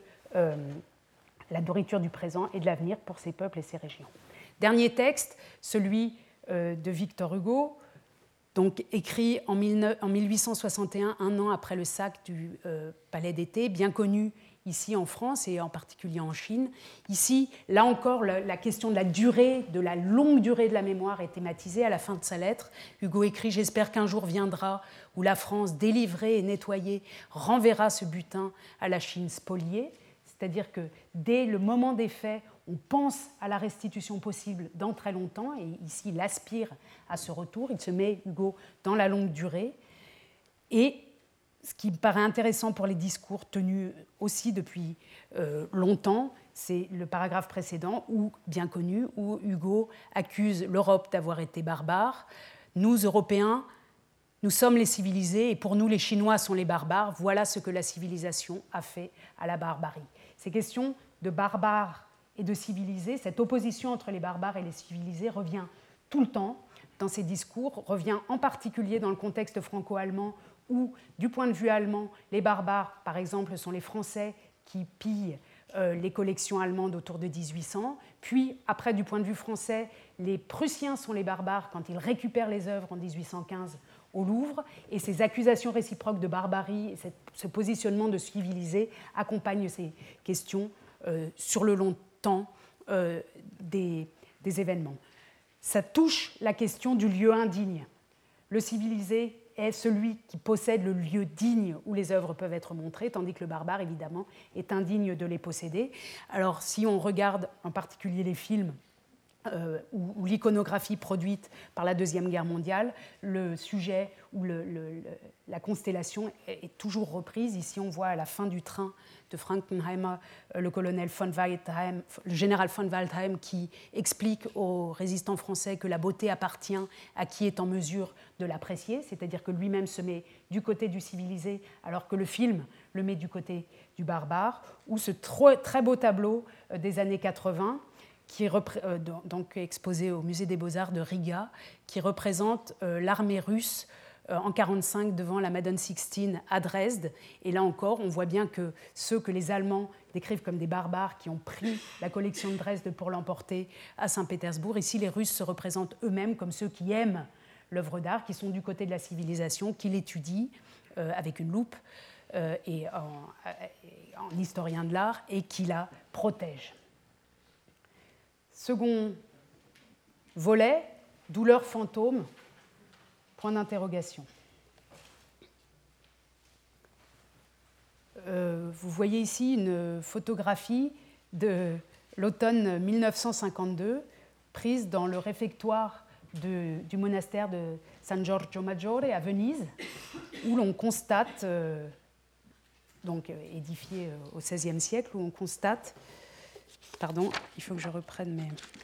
présent et de l'avenir pour ces peuples et ces régions. Dernier texte, celui de Victor Hugo, donc écrit en 1861, un an après le sac du Palais d'été, bien connu ici en France et en particulier en Chine. Ici, là encore, la question de la longue durée de la mémoire est thématisée. À la fin de sa lettre, Hugo écrit « J'espère qu'un jour viendra où la France, délivrée et nettoyée, renverra ce butin à la Chine spoliée ». C'est-à-dire que dès le moment des faits, on pense à la restitution possible dans très longtemps, et ici il aspire à ce retour, il se met, Hugo, dans la longue durée. Et ce qui me paraît intéressant pour les discours tenus aussi depuis longtemps, c'est le paragraphe précédent, bien connu, où Hugo accuse l'Europe d'avoir été barbare. Nous, Européens, nous sommes les civilisés, et pour nous, les Chinois sont les barbares. Voilà ce que la civilisation a fait à la barbarie. Ces questions de barbares et de civilisés, cette opposition entre les barbares et les civilisés revient tout le temps dans ces discours, revient en particulier dans le contexte franco-allemand où, du point de vue allemand, les barbares, par exemple, sont les Français qui pillent les collections allemandes autour de 1800, puis, après, du point de vue français, les Prussiens sont les barbares quand ils récupèrent les œuvres en 1815 au Louvre, et ces accusations réciproques de barbarie, et ce positionnement de civilisé accompagnent ces questions sur le long temps des événements. Ça touche la question du lieu indigne. Le civilisé est celui qui possède le lieu digne où les œuvres peuvent être montrées, tandis que le barbare, évidemment, est indigne de les posséder. Alors, si on regarde en particulier les films ou l'iconographie produite par la Deuxième Guerre mondiale, le sujet ou la constellation est toujours reprise. Ici, on voit à la fin du train de Frankenheimer le colonel von Waldheim, le général von Waldheim, qui explique aux résistants français que la beauté appartient à qui est en mesure de l'apprécier, c'est-à-dire que lui-même se met du côté du civilisé, alors que le film le met du côté du barbare, ou ce très beau tableau des années 80, qui est donc exposé au Musée des Beaux-Arts de Riga, qui représente l'armée russe en 1945 devant la Madone Sixtine à Dresde. Et là encore, on voit bien que ceux que les Allemands décrivent comme des barbares qui ont pris la collection de Dresde pour l'emporter à Saint-Pétersbourg, ici les Russes se représentent eux-mêmes comme ceux qui aiment l'œuvre d'art, qui sont du côté de la civilisation, qui l'étudient avec une loupe et en historien de l'art, et qui la protègent. Second volet, douleur fantôme, point d'interrogation. Vous voyez ici une photographie de l'automne 1952, prise dans le réfectoire du monastère de San Giorgio Maggiore à Venise, où l'on constate, donc édifié au XVIe siècle, où on constate, pardon, il faut que je reprenne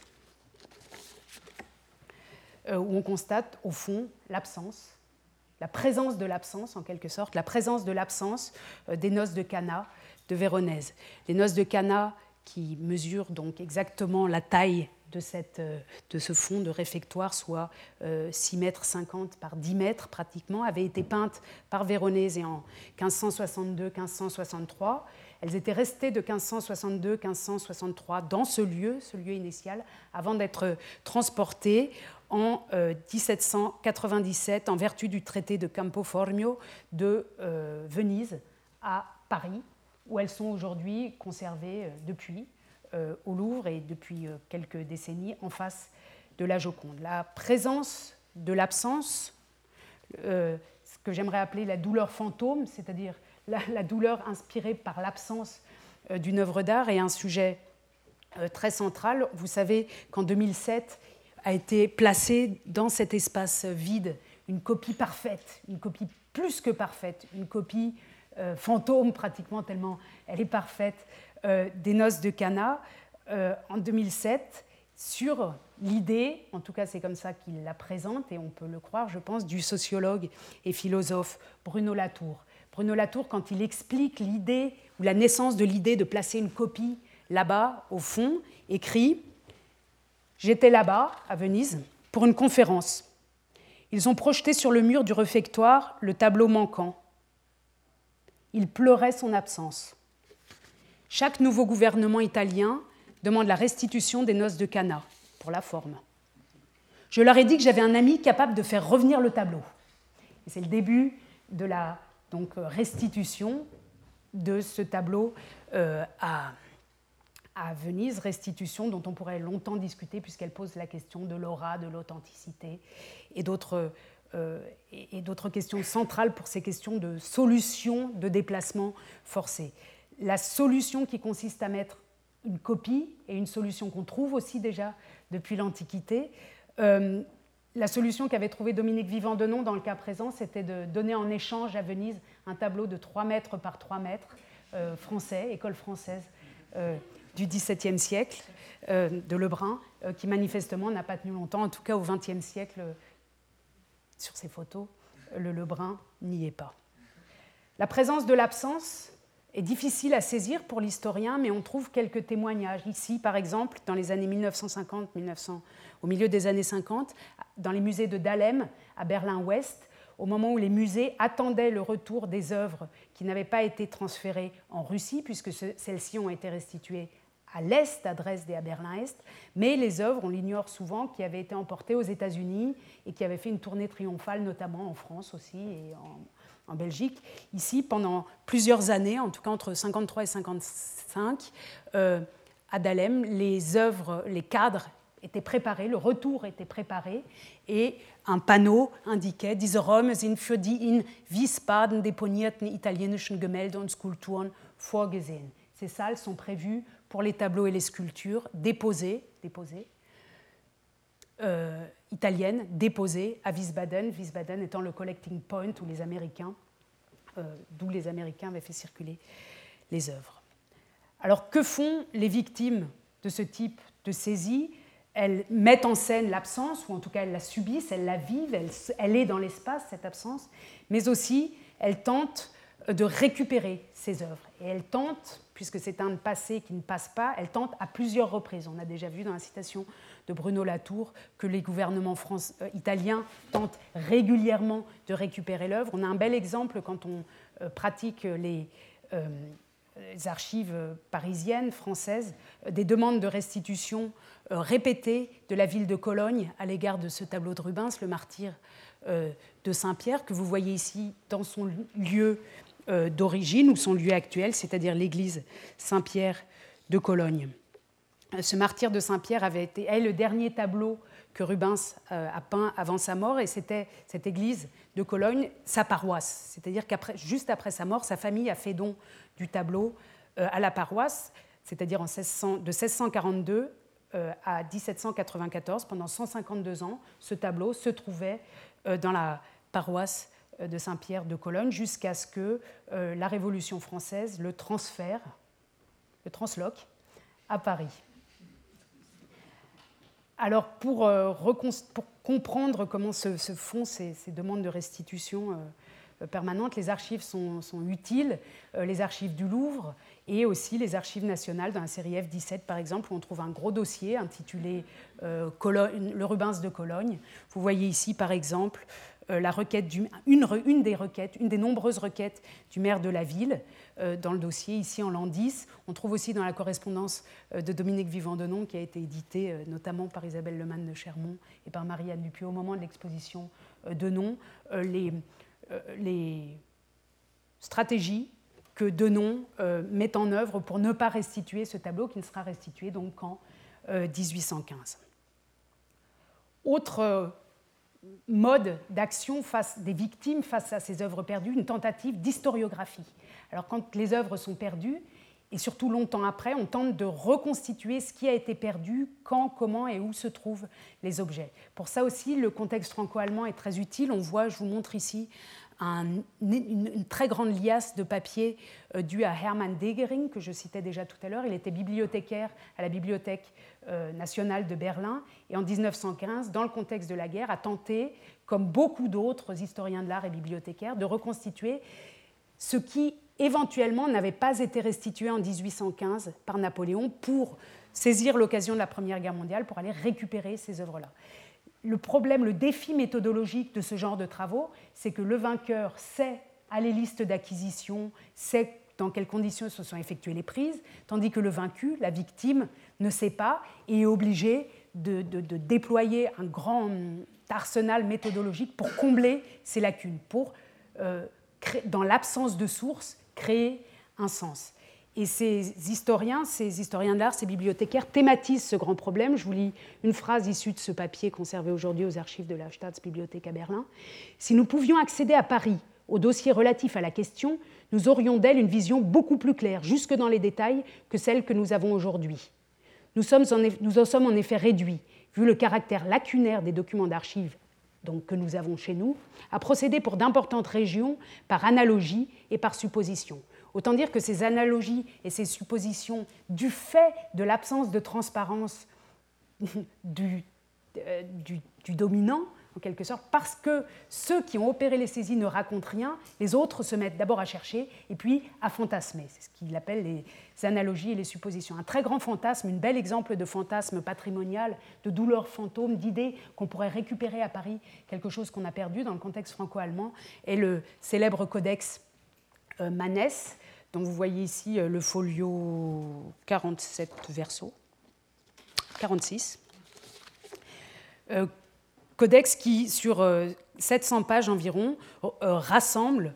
où on constate au fond l'absence, la présence de l'absence en quelque sorte, la présence de l'absence des noces de Cana de Véronèse. Les noces de Cana qui mesurent donc exactement la taille de ce fond de réfectoire, soit 6,50 mètres par 10 mètres pratiquement, avaient été peintes par Véronèse en 1562-1563. Elles étaient restées de 1562-1563 dans ce lieu initial, avant d'être transportées en 1797 en vertu du traité de Campo Formio de Venise à Paris, où elles sont aujourd'hui conservées depuis au Louvre et depuis quelques décennies en face de la Joconde. La présence de l'absence, ce que j'aimerais appeler la douleur fantôme, c'est-à-dire la douleur inspirée par l'absence d'une œuvre d'art, est un sujet très central. Vous savez qu'en 2007 a été placée dans cet espace vide une copie parfaite, une copie plus que parfaite, une copie fantôme pratiquement tellement elle est parfaite, des noces de Cana en 2007 sur l'idée, en tout cas c'est comme ça qu'il la présente et on peut le croire je pense, du sociologue et philosophe Bruno Latour. Bruno Latour, quand il explique l'idée ou la naissance de l'idée de placer une copie là-bas au fond, écrit « J'étais là-bas à Venise pour une conférence. Ils ont projeté sur le mur du réfectoire le tableau manquant. Il pleurait son absence. Chaque nouveau gouvernement italien demande la restitution des noces de Cana, pour la forme. Je leur ai dit que j'avais un ami capable de faire revenir le tableau. » Et c'est le début de la restitution de ce tableau à Venise, restitution dont on pourrait longtemps discuter puisqu'elle pose la question de l'aura, de l'authenticité et d'autres questions centrales pour ces questions de solution de déplacement forcé. La solution qui consiste à mettre une copie, et une solution qu'on trouve aussi déjà depuis l'Antiquité, la solution qu'avait trouvée Dominique Vivant-Denon dans le cas présent, c'était de donner en échange à Venise un tableau de 3 mètres par 3 mètres, français, école française du XVIIe siècle, de Lebrun, qui manifestement n'a pas tenu longtemps, en tout cas au XXe siècle, sur ces photos, le Lebrun n'y est pas. La présence de l'absence est difficile à saisir pour l'historien, mais on trouve quelques témoignages. Ici, par exemple, dans les années 1950, au milieu des années 50, dans les musées de Dahlem, à Berlin-Ouest, au moment où les musées attendaient le retour des œuvres qui n'avaient pas été transférées en Russie, puisque celles-ci ont été restituées à l'Est, à Dresde et à Berlin-Est, mais les œuvres, on l'ignore souvent, qui avaient été emportées aux États-Unis et qui avaient fait une tournée triomphale, notamment en France aussi et en Belgique. Ici, pendant plusieurs années, en tout cas entre 1953 et 1955, à Dahlem, les œuvres, les cadres étaient préparés, le retour était préparé, et un panneau indiquait « Diese Räume sind für die in Wiesbaden deponierten italienischen Gemälde und Skulpturen vorgesehen ». Ces salles sont prévues pour les tableaux et les sculptures déposées italiennes, déposées à Wiesbaden, Wiesbaden étant le collecting point où les Américains, d'où les Américains avaient fait circuler les œuvres. Alors que font les victimes de ce type de saisie ? Elles mettent en scène l'absence, ou en tout cas elles la subissent, elles la vivent, elle est dans l'espace, cette absence, mais aussi elles tentent de récupérer ces œuvres. Et elles tentent, puisque c'est un passé qui ne passe pas, elles tentent à plusieurs reprises. On a déjà vu dans la citation de Bruno Latour que les gouvernements italiens tentent régulièrement de récupérer l'œuvre. On a un bel exemple quand on pratique les archives parisiennes, françaises, des demandes de restitution répétées de la ville de Cologne à l'égard de ce tableau de Rubens, le martyr de Saint-Pierre, que vous voyez ici dans son lieu d'origine ou son lieu actuel, c'est-à-dire l'église Saint-Pierre de Cologne. ce martyr de Saint-Pierre est le dernier tableau que Rubens a peint avant sa mort, et c'était cette église de Cologne, sa paroisse. C'est-à-dire juste après sa mort, sa famille a fait don du tableau à la paroisse, c'est-à-dire de 1642 à 1794, pendant 152 ans, ce tableau se trouvait dans la paroisse de Saint-Pierre de Cologne, jusqu'à ce que la Révolution française le transloque à Paris. Alors, pour comprendre comment se font ces demandes de restitution permanentes, les archives sont utiles, les archives du Louvre et aussi les archives nationales dans la série F17, par exemple, où on trouve un gros dossier intitulé le Rubens de Cologne. Vous voyez ici, par exemple, la requête une des nombreuses requêtes du maire de la ville dans le dossier, ici en l'an 10. On trouve aussi dans la correspondance de Dominique Vivant-Denon, qui a été éditée notamment par Isabelle Lemann de Chermont et par Marie-Anne Dupuy au moment de l'exposition Denon, les stratégies que Denon met en œuvre pour ne pas restituer ce tableau, qui ne sera restitué donc qu'en 1815. Autre mode d'action des victimes face à ces œuvres perdues, une tentative d'historiographie. Alors quand les œuvres sont perdues, et surtout longtemps après, on tente de reconstituer ce qui a été perdu, quand, comment et où se trouvent les objets. Pour ça aussi, le contexte franco-allemand est très utile. On voit, je vous montre ici, une très grande liasse de papier due à Hermann Degering, que je citais déjà tout à l'heure. Il était bibliothécaire à la Bibliothèque nationale de Berlin, et en 1915, dans le contexte de la guerre, a tenté, comme beaucoup d'autres historiens de l'art et bibliothécaires, de reconstituer ce qui éventuellement n'avait pas été restitué en 1815 par Napoléon pour saisir l'occasion de la Première Guerre mondiale pour aller récupérer ces œuvres-là. Le problème, le défi méthodologique de ce genre de travaux, c'est que le vainqueur sait à les listes d'acquisition, sait dans quelles conditions se sont effectuées les prises, tandis que le vaincu, la victime, ne sait pas et est obligé de déployer un grand arsenal méthodologique pour combler ces lacunes, pour, dans l'absence de source, créer un sens. Et ces historiens de l'art, ces bibliothécaires thématisent ce grand problème. Je vous lis une phrase issue de ce papier conservé aujourd'hui aux archives de la Staatsbibliothek à Berlin. « Si nous pouvions accéder à Paris au dossier relatif à la question, nous aurions d'elle une vision beaucoup plus claire, jusque dans les détails, que celle que nous avons aujourd'hui. Nous en sommes en effet réduits, vu le caractère lacunaire des documents d'archives donc, que nous avons chez nous, à procéder pour d'importantes régions par analogie et par supposition. Autant dire que ces analogies et ces suppositions, du fait de l'absence de transparence du dominant, en quelque sorte, parce que ceux qui ont opéré les saisies ne racontent rien, les autres se mettent d'abord à chercher et puis à fantasmer. C'est ce qu'il appelle les analogies et les suppositions. Un très grand fantasme, un bel exemple de fantasme patrimonial, de douleur fantôme, d'idée qu'on pourrait récupérer à Paris quelque chose qu'on a perdu dans le contexte franco-allemand, est le célèbre codex Manès, dont vous voyez ici le folio 47 verso, 46. Codex qui, sur 700 pages environ, rassemble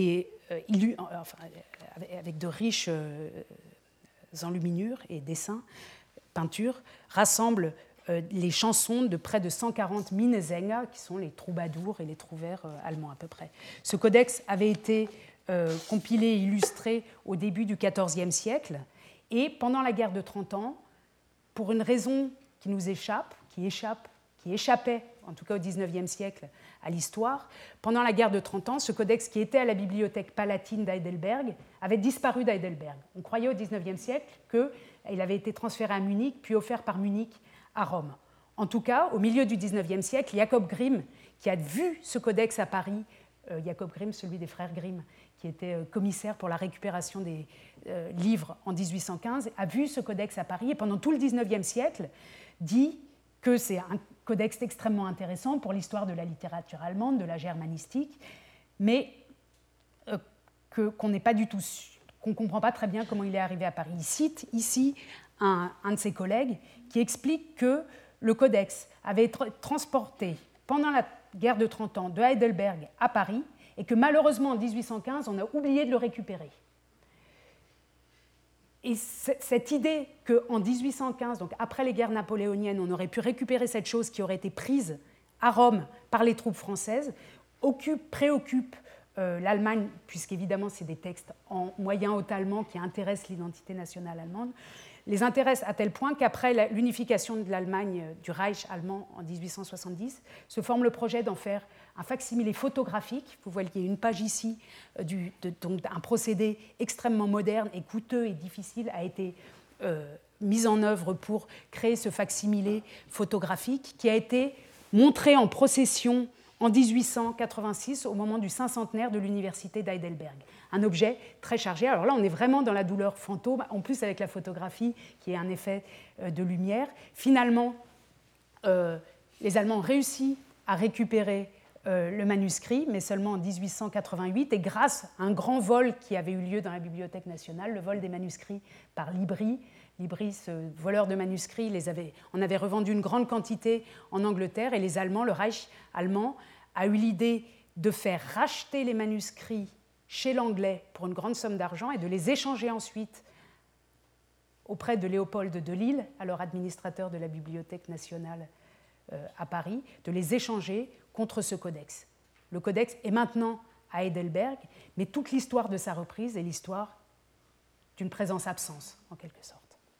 avec de riches enluminures et dessins, peintures, rassemble les chansons de près de 140 Minnesänger, qui sont les troubadours et les trouvères allemands à peu près. Ce codex avait été compilé et illustré au début du XIVe siècle, et pendant la guerre de 30 ans, pour une raison qui nous échappe, qui échappait, en tout cas au XIXe siècle, à l'histoire, pendant la guerre de 30 ans, ce codex qui était à la bibliothèque palatine d'Heidelberg avait disparu d'Heidelberg. On croyait au XIXe siècle qu'il avait été transféré à Munich, puis offert par Munich à Rome. En tout cas, au milieu du XIXe siècle, Jacob Grimm, qui a vu ce codex à Paris, Jacob Grimm, celui des frères Grimm, qui était commissaire pour la récupération des livres en 1815, a vu ce codex à Paris et pendant tout le XIXe siècle dit que c'est un codex extrêmement intéressant pour l'histoire de la littérature allemande, de la germanistique, mais qu'on n'est pas du tout, qu'on ne comprend pas très bien comment il est arrivé à Paris. Il cite ici un de ses collègues qui explique que le codex avait été transporté pendant la guerre de 30 ans de Heidelberg à Paris et que malheureusement en 1815, on a oublié de le récupérer. Et cette idée qu'en 1815, donc après les guerres napoléoniennes, on aurait pu récupérer cette chose qui aurait été prise à Rome par les troupes françaises, préoccupe l'Allemagne, puisqu'évidemment c'est des textes en moyen-haut allemand qui intéressent l'identité nationale allemande, les intéressent à tel point qu'après l'unification de l'Allemagne, du Reich allemand en 1870, se forme le projet d'en faire un facsimilé photographique. Vous voyez une page ici, donc un procédé extrêmement moderne et coûteux et difficile a été mis en œuvre pour créer ce facsimilé photographique qui a été montré en procession en 1886 au moment du cinquantenaire de l'université d'Heidelberg. Un objet très chargé. Alors là, on est vraiment dans la douleur fantôme, en plus avec la photographie qui est un effet de lumière. Finalement, les Allemands ont réussi à récupérer le manuscrit, mais seulement en 1888, et grâce à un grand vol qui avait eu lieu dans la Bibliothèque nationale, le vol des manuscrits par Libri. Libri, ce voleur de manuscrits, en avait revendu une grande quantité en Angleterre, et les Allemands, le Reich allemand, a eu l'idée de faire racheter les manuscrits chez l'Anglais pour une grande somme d'argent et de les échanger ensuite auprès de Léopold de Lille, alors administrateur de la Bibliothèque nationale à Paris, de les échanger contre ce codex. Le codex est maintenant à Heidelberg, mais toute l'histoire de sa reprise est l'histoire d'une présence-absence, en quelque sorte.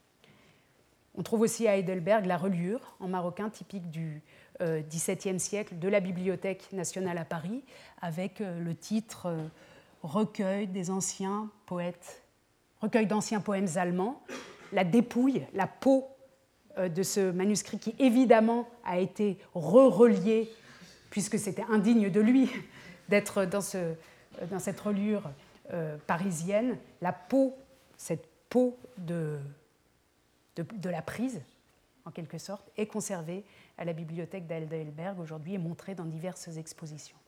On trouve aussi à Heidelberg la reliure en maroquin typique du XVIIe siècle de la Bibliothèque nationale à Paris, avec le titre Recueil des anciens poètes, recueil d'anciens poèmes allemands, la dépouille, la peau de ce manuscrit qui évidemment a été relié, puisque c'était indigne de lui d'être dans cette reliure parisienne, la peau, cette peau de la prise, en quelque sorte, est conservée à la bibliothèque d'Heidelberg aujourd'hui et montrée dans diverses expositions.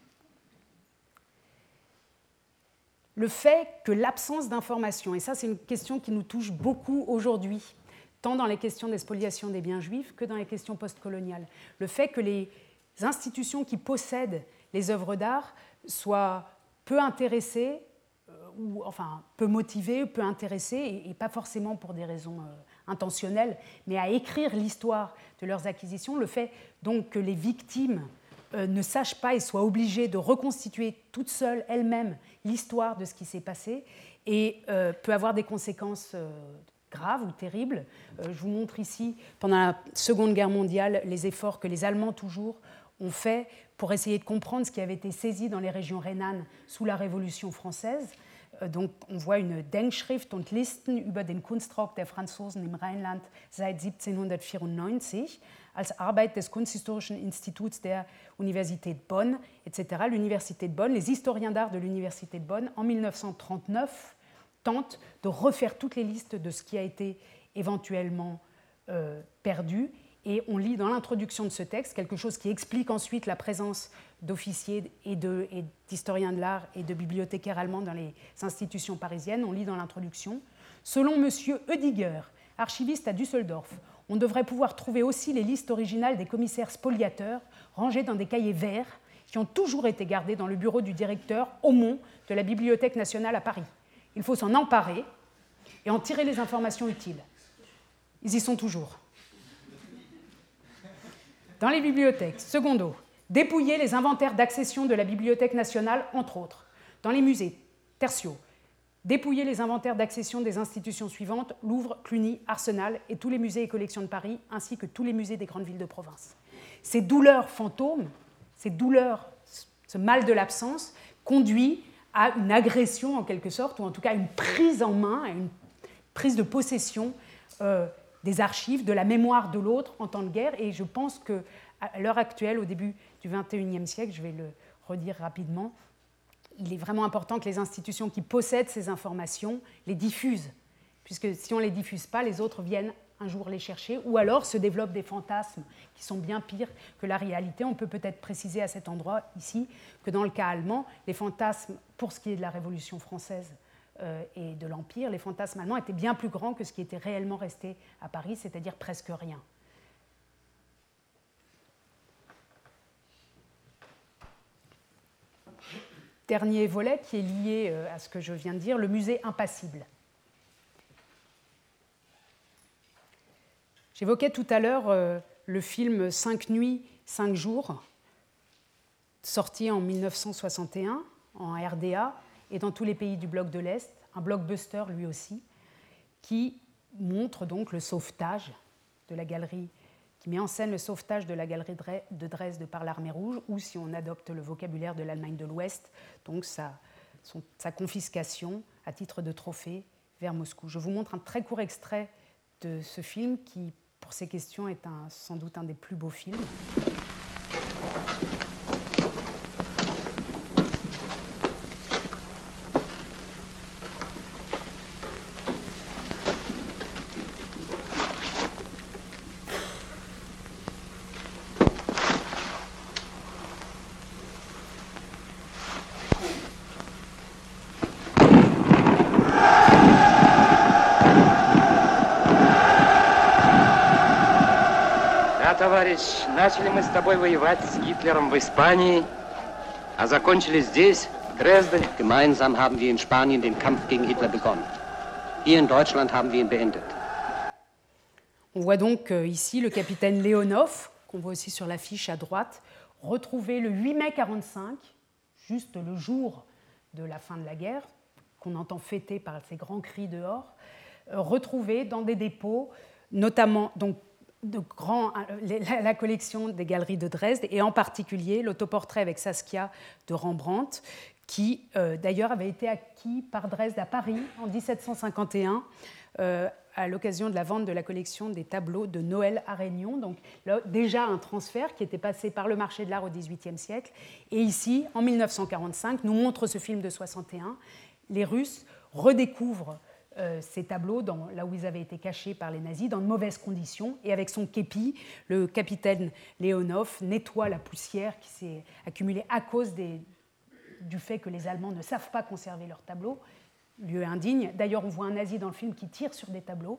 Le fait que l'absence d'information, et ça c'est une question qui nous touche beaucoup aujourd'hui, tant dans les questions des spoliations des biens juifs que dans les questions postcoloniales, le fait que les institutions qui possèdent les œuvres d'art soient peu intéressées, ou enfin peu motivées, peu intéressées, et pas forcément pour des raisons intentionnelles, mais à écrire l'histoire de leurs acquisitions, le fait donc que les victimes ne sachent pas et soient obligées de reconstituer toutes seules, elles-mêmes, l'histoire de ce qui s'est passé, et peut avoir des conséquences graves ou terribles. Je vous montre ici, pendant la Seconde Guerre mondiale, les efforts que les Allemands toujours ont fait pour essayer de comprendre ce qui avait été saisi dans les régions rhénanes sous la Révolution française. Donc, on voit une Denkschrift und Listen über den Kunstraub der Franzosen im Rheinland seit 1794 als Arbeit des Kunsthistorischen Instituts der Universität Bonn, etc. L'Université de Bonn, les historiens d'art de l'Université de Bonn, en 1939, tentent de refaire toutes les listes de ce qui a été éventuellement perdu. Et on lit dans l'introduction de ce texte quelque chose qui explique ensuite la présence d'officiers et d'historiens de l'art et de bibliothécaires allemands dans les institutions parisiennes. On lit dans l'introduction « Selon M. Oediger, archiviste à Düsseldorf, on devrait pouvoir trouver aussi les listes originales des commissaires spoliateurs rangées dans des cahiers verts qui ont toujours été gardés dans le bureau du directeur Aumont de la Bibliothèque nationale à Paris. Il faut s'en emparer et en tirer les informations utiles. Ils y sont toujours. » Dans les bibliothèques, secondo, dépouiller les inventaires d'accession de la Bibliothèque nationale, entre autres. Dans les musées, tertio, dépouiller les inventaires d'accession des institutions suivantes, Louvre, Cluny, Arsenal et tous les musées et collections de Paris, ainsi que tous les musées des grandes villes de province. Ces douleurs fantômes, ces douleurs, ce mal de l'absence, conduit à une agression en quelque sorte, ou en tout cas à une prise en main, à une prise de possession des archives, de la mémoire de l'autre en temps de guerre. Et je pense qu'à l'heure actuelle, au début du XXIe siècle, je vais le redire rapidement, il est vraiment important que les institutions qui possèdent ces informations les diffusent, puisque si on ne les diffuse pas, les autres viennent un jour les chercher, ou alors se développent des fantasmes qui sont bien pires que la réalité. On peut peut-être préciser à cet endroit ici que dans le cas allemand, les fantasmes, pour ce qui est de la Révolution française, et de l'Empire, les fantasmes allemands étaient bien plus grands que ce qui était réellement resté à Paris, c'est-à-dire presque rien. Dernier volet qui est lié à ce que je viens de dire, le musée impassible. J'évoquais tout à l'heure le film 5 nuits, 5 jours, sorti en 1961 en RDA et dans tous les pays du bloc de l'Est, un blockbuster lui aussi, qui montre donc le sauvetage de la galerie, qui met en scène le sauvetage de la galerie de Dresde par l'Armée rouge, ou si on adopte le vocabulaire de l'Allemagne de l'Ouest, donc sa confiscation à titre de trophée vers Moscou. Je vous montre un très court extrait de ce film qui, pour ces questions, est sans doute un des plus beaux films. Товарищ, начали мы с тобой воевать с Гитлером в Испании, а закончили здесь, в Дрездене. Gemeinsam haben wir in Spanien den Kampf gegen Hitler begonnen. Hier in Deutschland haben wir ihn beendet. On voit donc ici le capitaine Leonov, qu'on voit aussi sur l'affiche à droite, retrouvé le 8 mai 1945, juste le jour de la fin de la guerre, qu'on entend fêter par ces grands cris dehors, retrouvé dans des dépôts, notamment donc, la collection des galeries de Dresde, et en particulier l'autoportrait avec Saskia de Rembrandt, qui d'ailleurs avait été acquis par Dresde à Paris en 1751 à l'occasion de la vente de la collection des tableaux de Noël à Réunion. Donc là, déjà un transfert qui était passé par le marché de l'art au XVIIIe siècle. Et ici, en 1945, nous montre ce film de 61, les Russes redécouvrent ces tableaux là où ils avaient été cachés par les nazis, dans de mauvaises conditions, et avec son képi, le capitaine Leonov nettoie la poussière qui s'est accumulée à cause du fait que les Allemands ne savent pas conserver leurs tableaux, lieu indigne. D'ailleurs, on voit un nazi dans le film qui tire sur des tableaux.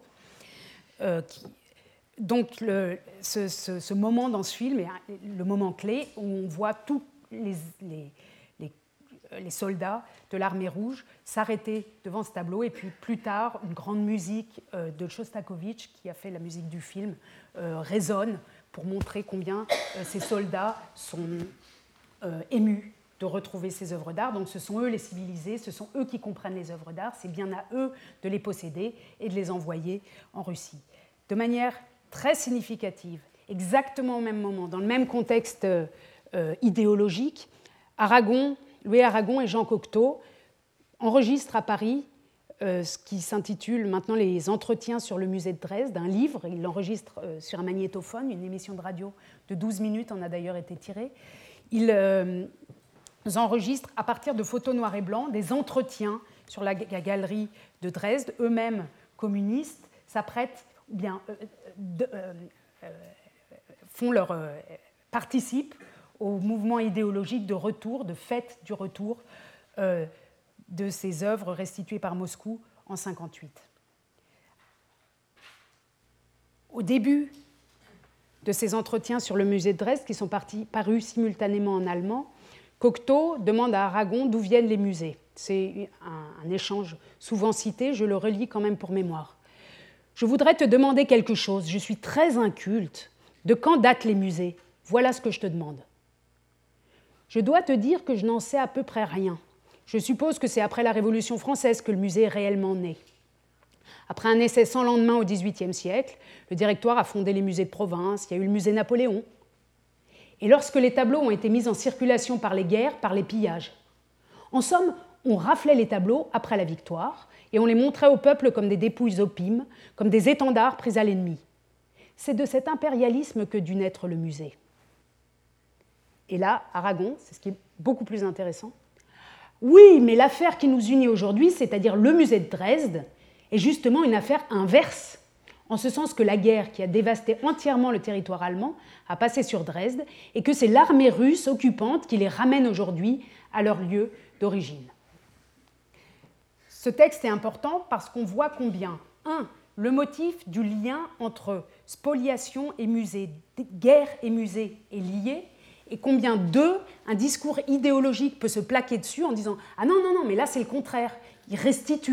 Donc ce moment dans ce film est le moment clé où on voit tous les soldats de l'armée rouge s'arrêter devant ce tableau, et puis plus tard, une grande musique de Shostakovich, qui a fait la musique du film, résonne pour montrer combien ces soldats sont émus de retrouver ces œuvres d'art. Donc ce sont eux les civilisés, ce sont eux qui comprennent les œuvres d'art, c'est bien à eux de les posséder et de les envoyer en Russie. De manière très significative, exactement au même moment, dans le même contexte idéologique, Louis Aragon et Jean Cocteau enregistrent à Paris ce qui s'intitule maintenant les Entretiens sur le musée de Dresde, un livre. Ils l'enregistrent sur un magnétophone, une émission de radio de 12 minutes en a d'ailleurs été tirée. Ils enregistrent à partir de photos noir et blanc des entretiens sur la galerie de Dresde, eux-mêmes communistes, s'apprêtent ou bien participent au mouvement idéologique de retour, de fête du retour de ces œuvres restituées par Moscou en 1958. Au début de ces entretiens sur le musée de Dresde, qui sont parus simultanément en allemand, Cocteau demande à Aragon d'où viennent les musées. C'est un échange souvent cité, je le relis quand même pour mémoire. « Je voudrais te demander quelque chose, je suis très inculte. De quand datent les musées ? Voilà ce que je te demande. » Je dois te dire que je n'en sais à peu près rien. Je suppose que c'est après la Révolution française que le musée est réellement né. Après un essai sans lendemain au XVIIIe siècle, le directoire a fondé les musées de province, il y a eu le musée Napoléon. Et lorsque les tableaux ont été mis en circulation par les guerres, par les pillages. En somme, on raflait les tableaux après la victoire et on les montrait au peuple comme des dépouilles opimes, comme des étendards pris à l'ennemi. C'est de cet impérialisme que dut naître le musée. Et là, Aragon, c'est ce qui est beaucoup plus intéressant. Oui, mais l'affaire qui nous unit aujourd'hui, c'est-à-dire le musée de Dresde, est justement une affaire inverse, en ce sens que la guerre qui a dévasté entièrement le territoire allemand a passé sur Dresde et que c'est l'armée russe occupante qui les ramène aujourd'hui à leur lieu d'origine. Ce texte est important parce qu'on voit combien, le motif du lien entre spoliation et musée, guerre et musée est lié, et combien, un discours idéologique peut se plaquer dessus en disant « Ah non, mais là c'est le contraire, il restitue,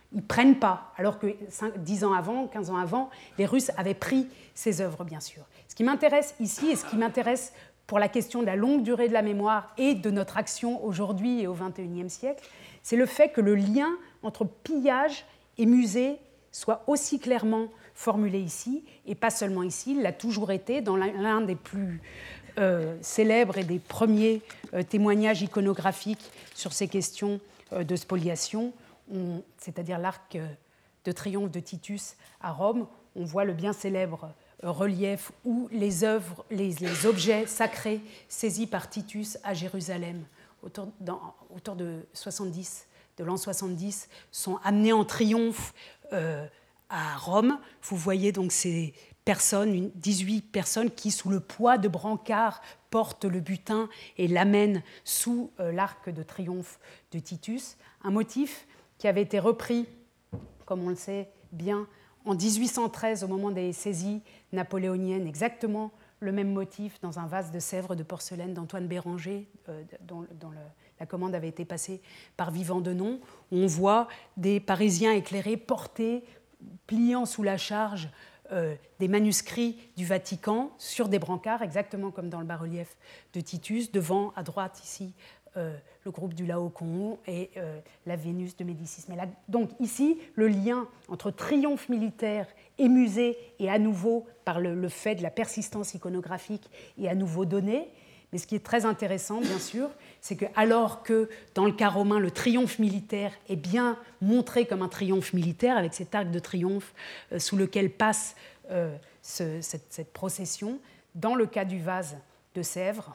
ils ne prennent pas, alors que 10 ans avant, 15 ans avant, les Russes avaient pris ces œuvres, bien sûr. Ce qui m'intéresse ici, et ce qui m'intéresse pour la question de la longue durée de la mémoire et de notre action aujourd'hui et au XXIe siècle, c'est le fait que le lien entre pillage et musée soit aussi clairement formulé ici, et pas seulement ici, il l'a toujours été dans l'un des plus célèbres et des premiers témoignages iconographiques sur ces questions de spoliation, c'est-à-dire l'arc de triomphe de Titus à Rome. On voit le bien célèbre relief où les œuvres, les objets sacrés saisis par Titus à Jérusalem autour de l'an 70 sont amenés en triomphe à Rome. Vous voyez donc ces personnes, 18 personnes qui, sous le poids de brancards, portent le butin et l'amènent sous l'arc de triomphe de Titus. Un motif qui avait été repris, comme on le sait bien, en 1813, au moment des saisies napoléoniennes, exactement le même motif dans un vase de Sèvres de porcelaine d'Antoine Béranger, dont la commande avait été passée par Vivant Denon. On voit des Parisiens éclairés porter, pliant sous la charge, des manuscrits du Vatican sur des brancards, exactement comme dans le bas-relief de Titus, devant, à droite ici, le groupe du Laocoon et la Vénus de Médicis. Mais là, donc ici, le lien entre triomphe militaire et musée est à nouveau, par le fait de la persistance iconographique, est à nouveau donné. Mais ce qui est très intéressant, bien sûr, c'est que alors que dans le cas romain, le triomphe militaire est bien montré comme un triomphe militaire, avec cet arc de triomphe sous lequel passe cette procession, dans le cas du vase de Sèvres,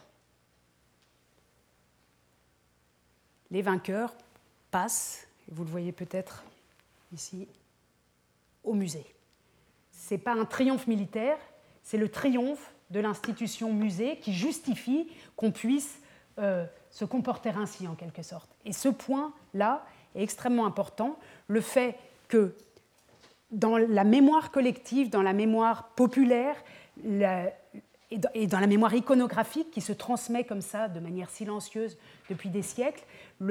les vainqueurs passent, vous le voyez peut-être ici, au musée. Ce n'est pas un triomphe militaire, c'est le triomphe de l'institution musée qui justifie qu'on puisse se comporter ainsi, en quelque sorte. Et ce point-là est extrêmement important, le fait que dans la mémoire collective, dans la mémoire populaire, et dans la mémoire iconographique qui se transmet comme ça, de manière silencieuse depuis des siècles,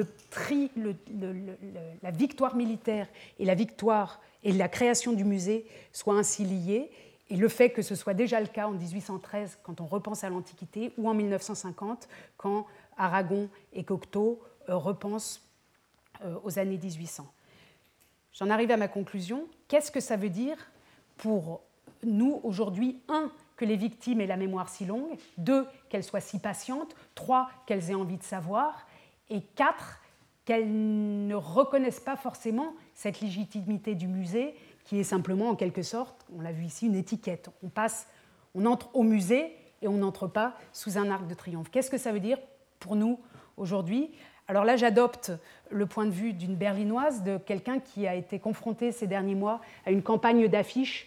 la victoire militaire et la victoire et la création du musée soient ainsi liées. Et le fait que ce soit déjà le cas en 1813, quand on repense à l'Antiquité, ou en 1950, quand Aragon et Cocteau repensent aux années 1800. J'en arrive à ma conclusion. Qu'est-ce que ça veut dire pour nous, aujourd'hui, 1, que les victimes aient la mémoire si longue, 2, qu'elles soient si patientes, 3, qu'elles aient envie de savoir, et 4, qu'elles ne reconnaissent pas forcément cette légitimité du musée, qui est simplement, en quelque sorte, on l'a vu ici, une étiquette. On entre au musée et on n'entre pas sous un arc de triomphe. Qu'est-ce que ça veut dire pour nous aujourd'hui ? Alors là, j'adopte le point de vue d'une Berlinoise, de quelqu'un qui a été confronté ces derniers mois à une campagne d'affiches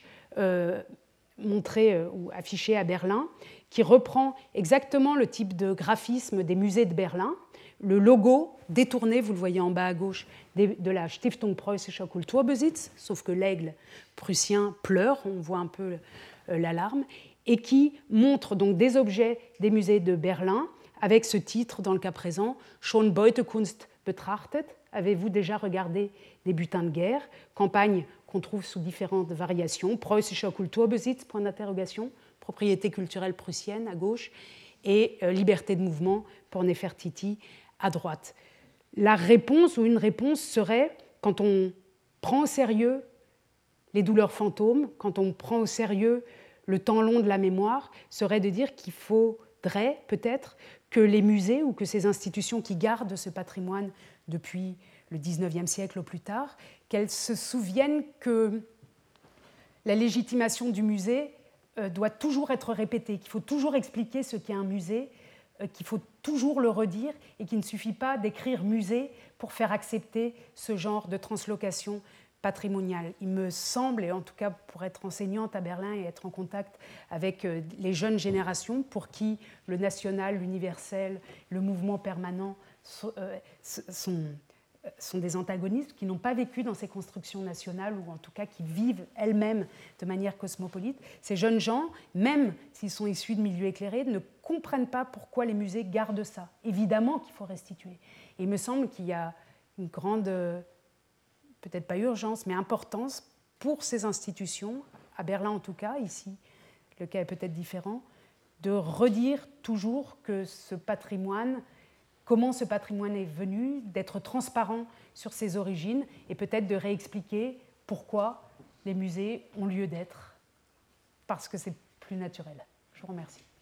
montrée ou affichée à Berlin, qui reprend exactement le type de graphisme des musées de Berlin. Le logo détourné, vous le voyez en bas à gauche, de la Stiftung Preußischer Kulturbesitz, sauf que l'aigle prussien pleure, on voit un peu l'alarme, et qui montre donc des objets des musées de Berlin, avec ce titre, dans le cas présent, Schon Beutekunst betrachtet, avez-vous déjà regardé des butins de guerre, campagne qu'on trouve sous différentes variations, Preußischer Kulturbesitz, point d'interrogation, propriété culturelle prussienne à gauche, et liberté de mouvement pour Nefertiti à droite. La réponse, ou une réponse, serait, quand on prend au sérieux les douleurs fantômes, quand on prend au sérieux le temps long de la mémoire, serait de dire qu'il faudrait peut-être que les musées ou que ces institutions qui gardent ce patrimoine depuis le XIXe siècle au plus tard, qu'elles se souviennent que la légitimation du musée doit toujours être répétée, qu'il faut toujours expliquer ce qu'est un musée, qu'il faut toujours le redire et qu'il ne suffit pas d'écrire musée pour faire accepter ce genre de translocation patrimoniale. Il me semble, et en tout cas pour être enseignante à Berlin et être en contact avec les jeunes générations pour qui le national, l'universel, le mouvement permanent sont des antagonistes qui n'ont pas vécu dans ces constructions nationales ou en tout cas qui vivent elles-mêmes de manière cosmopolite. Ces jeunes gens, même s'ils sont issus de milieux éclairés, ne comprennent pas pourquoi les musées gardent ça. Évidemment qu'il faut restituer. Et il me semble qu'il y a une grande peut-être pas urgence, mais importance pour ces institutions, à Berlin en tout cas, ici le cas est peut-être différent, de redire toujours que ce patrimoine, comment ce patrimoine est venu, d'être transparent sur ses origines et peut-être de réexpliquer pourquoi les musées ont lieu d'être, parce que c'est plus naturel. Je vous remercie.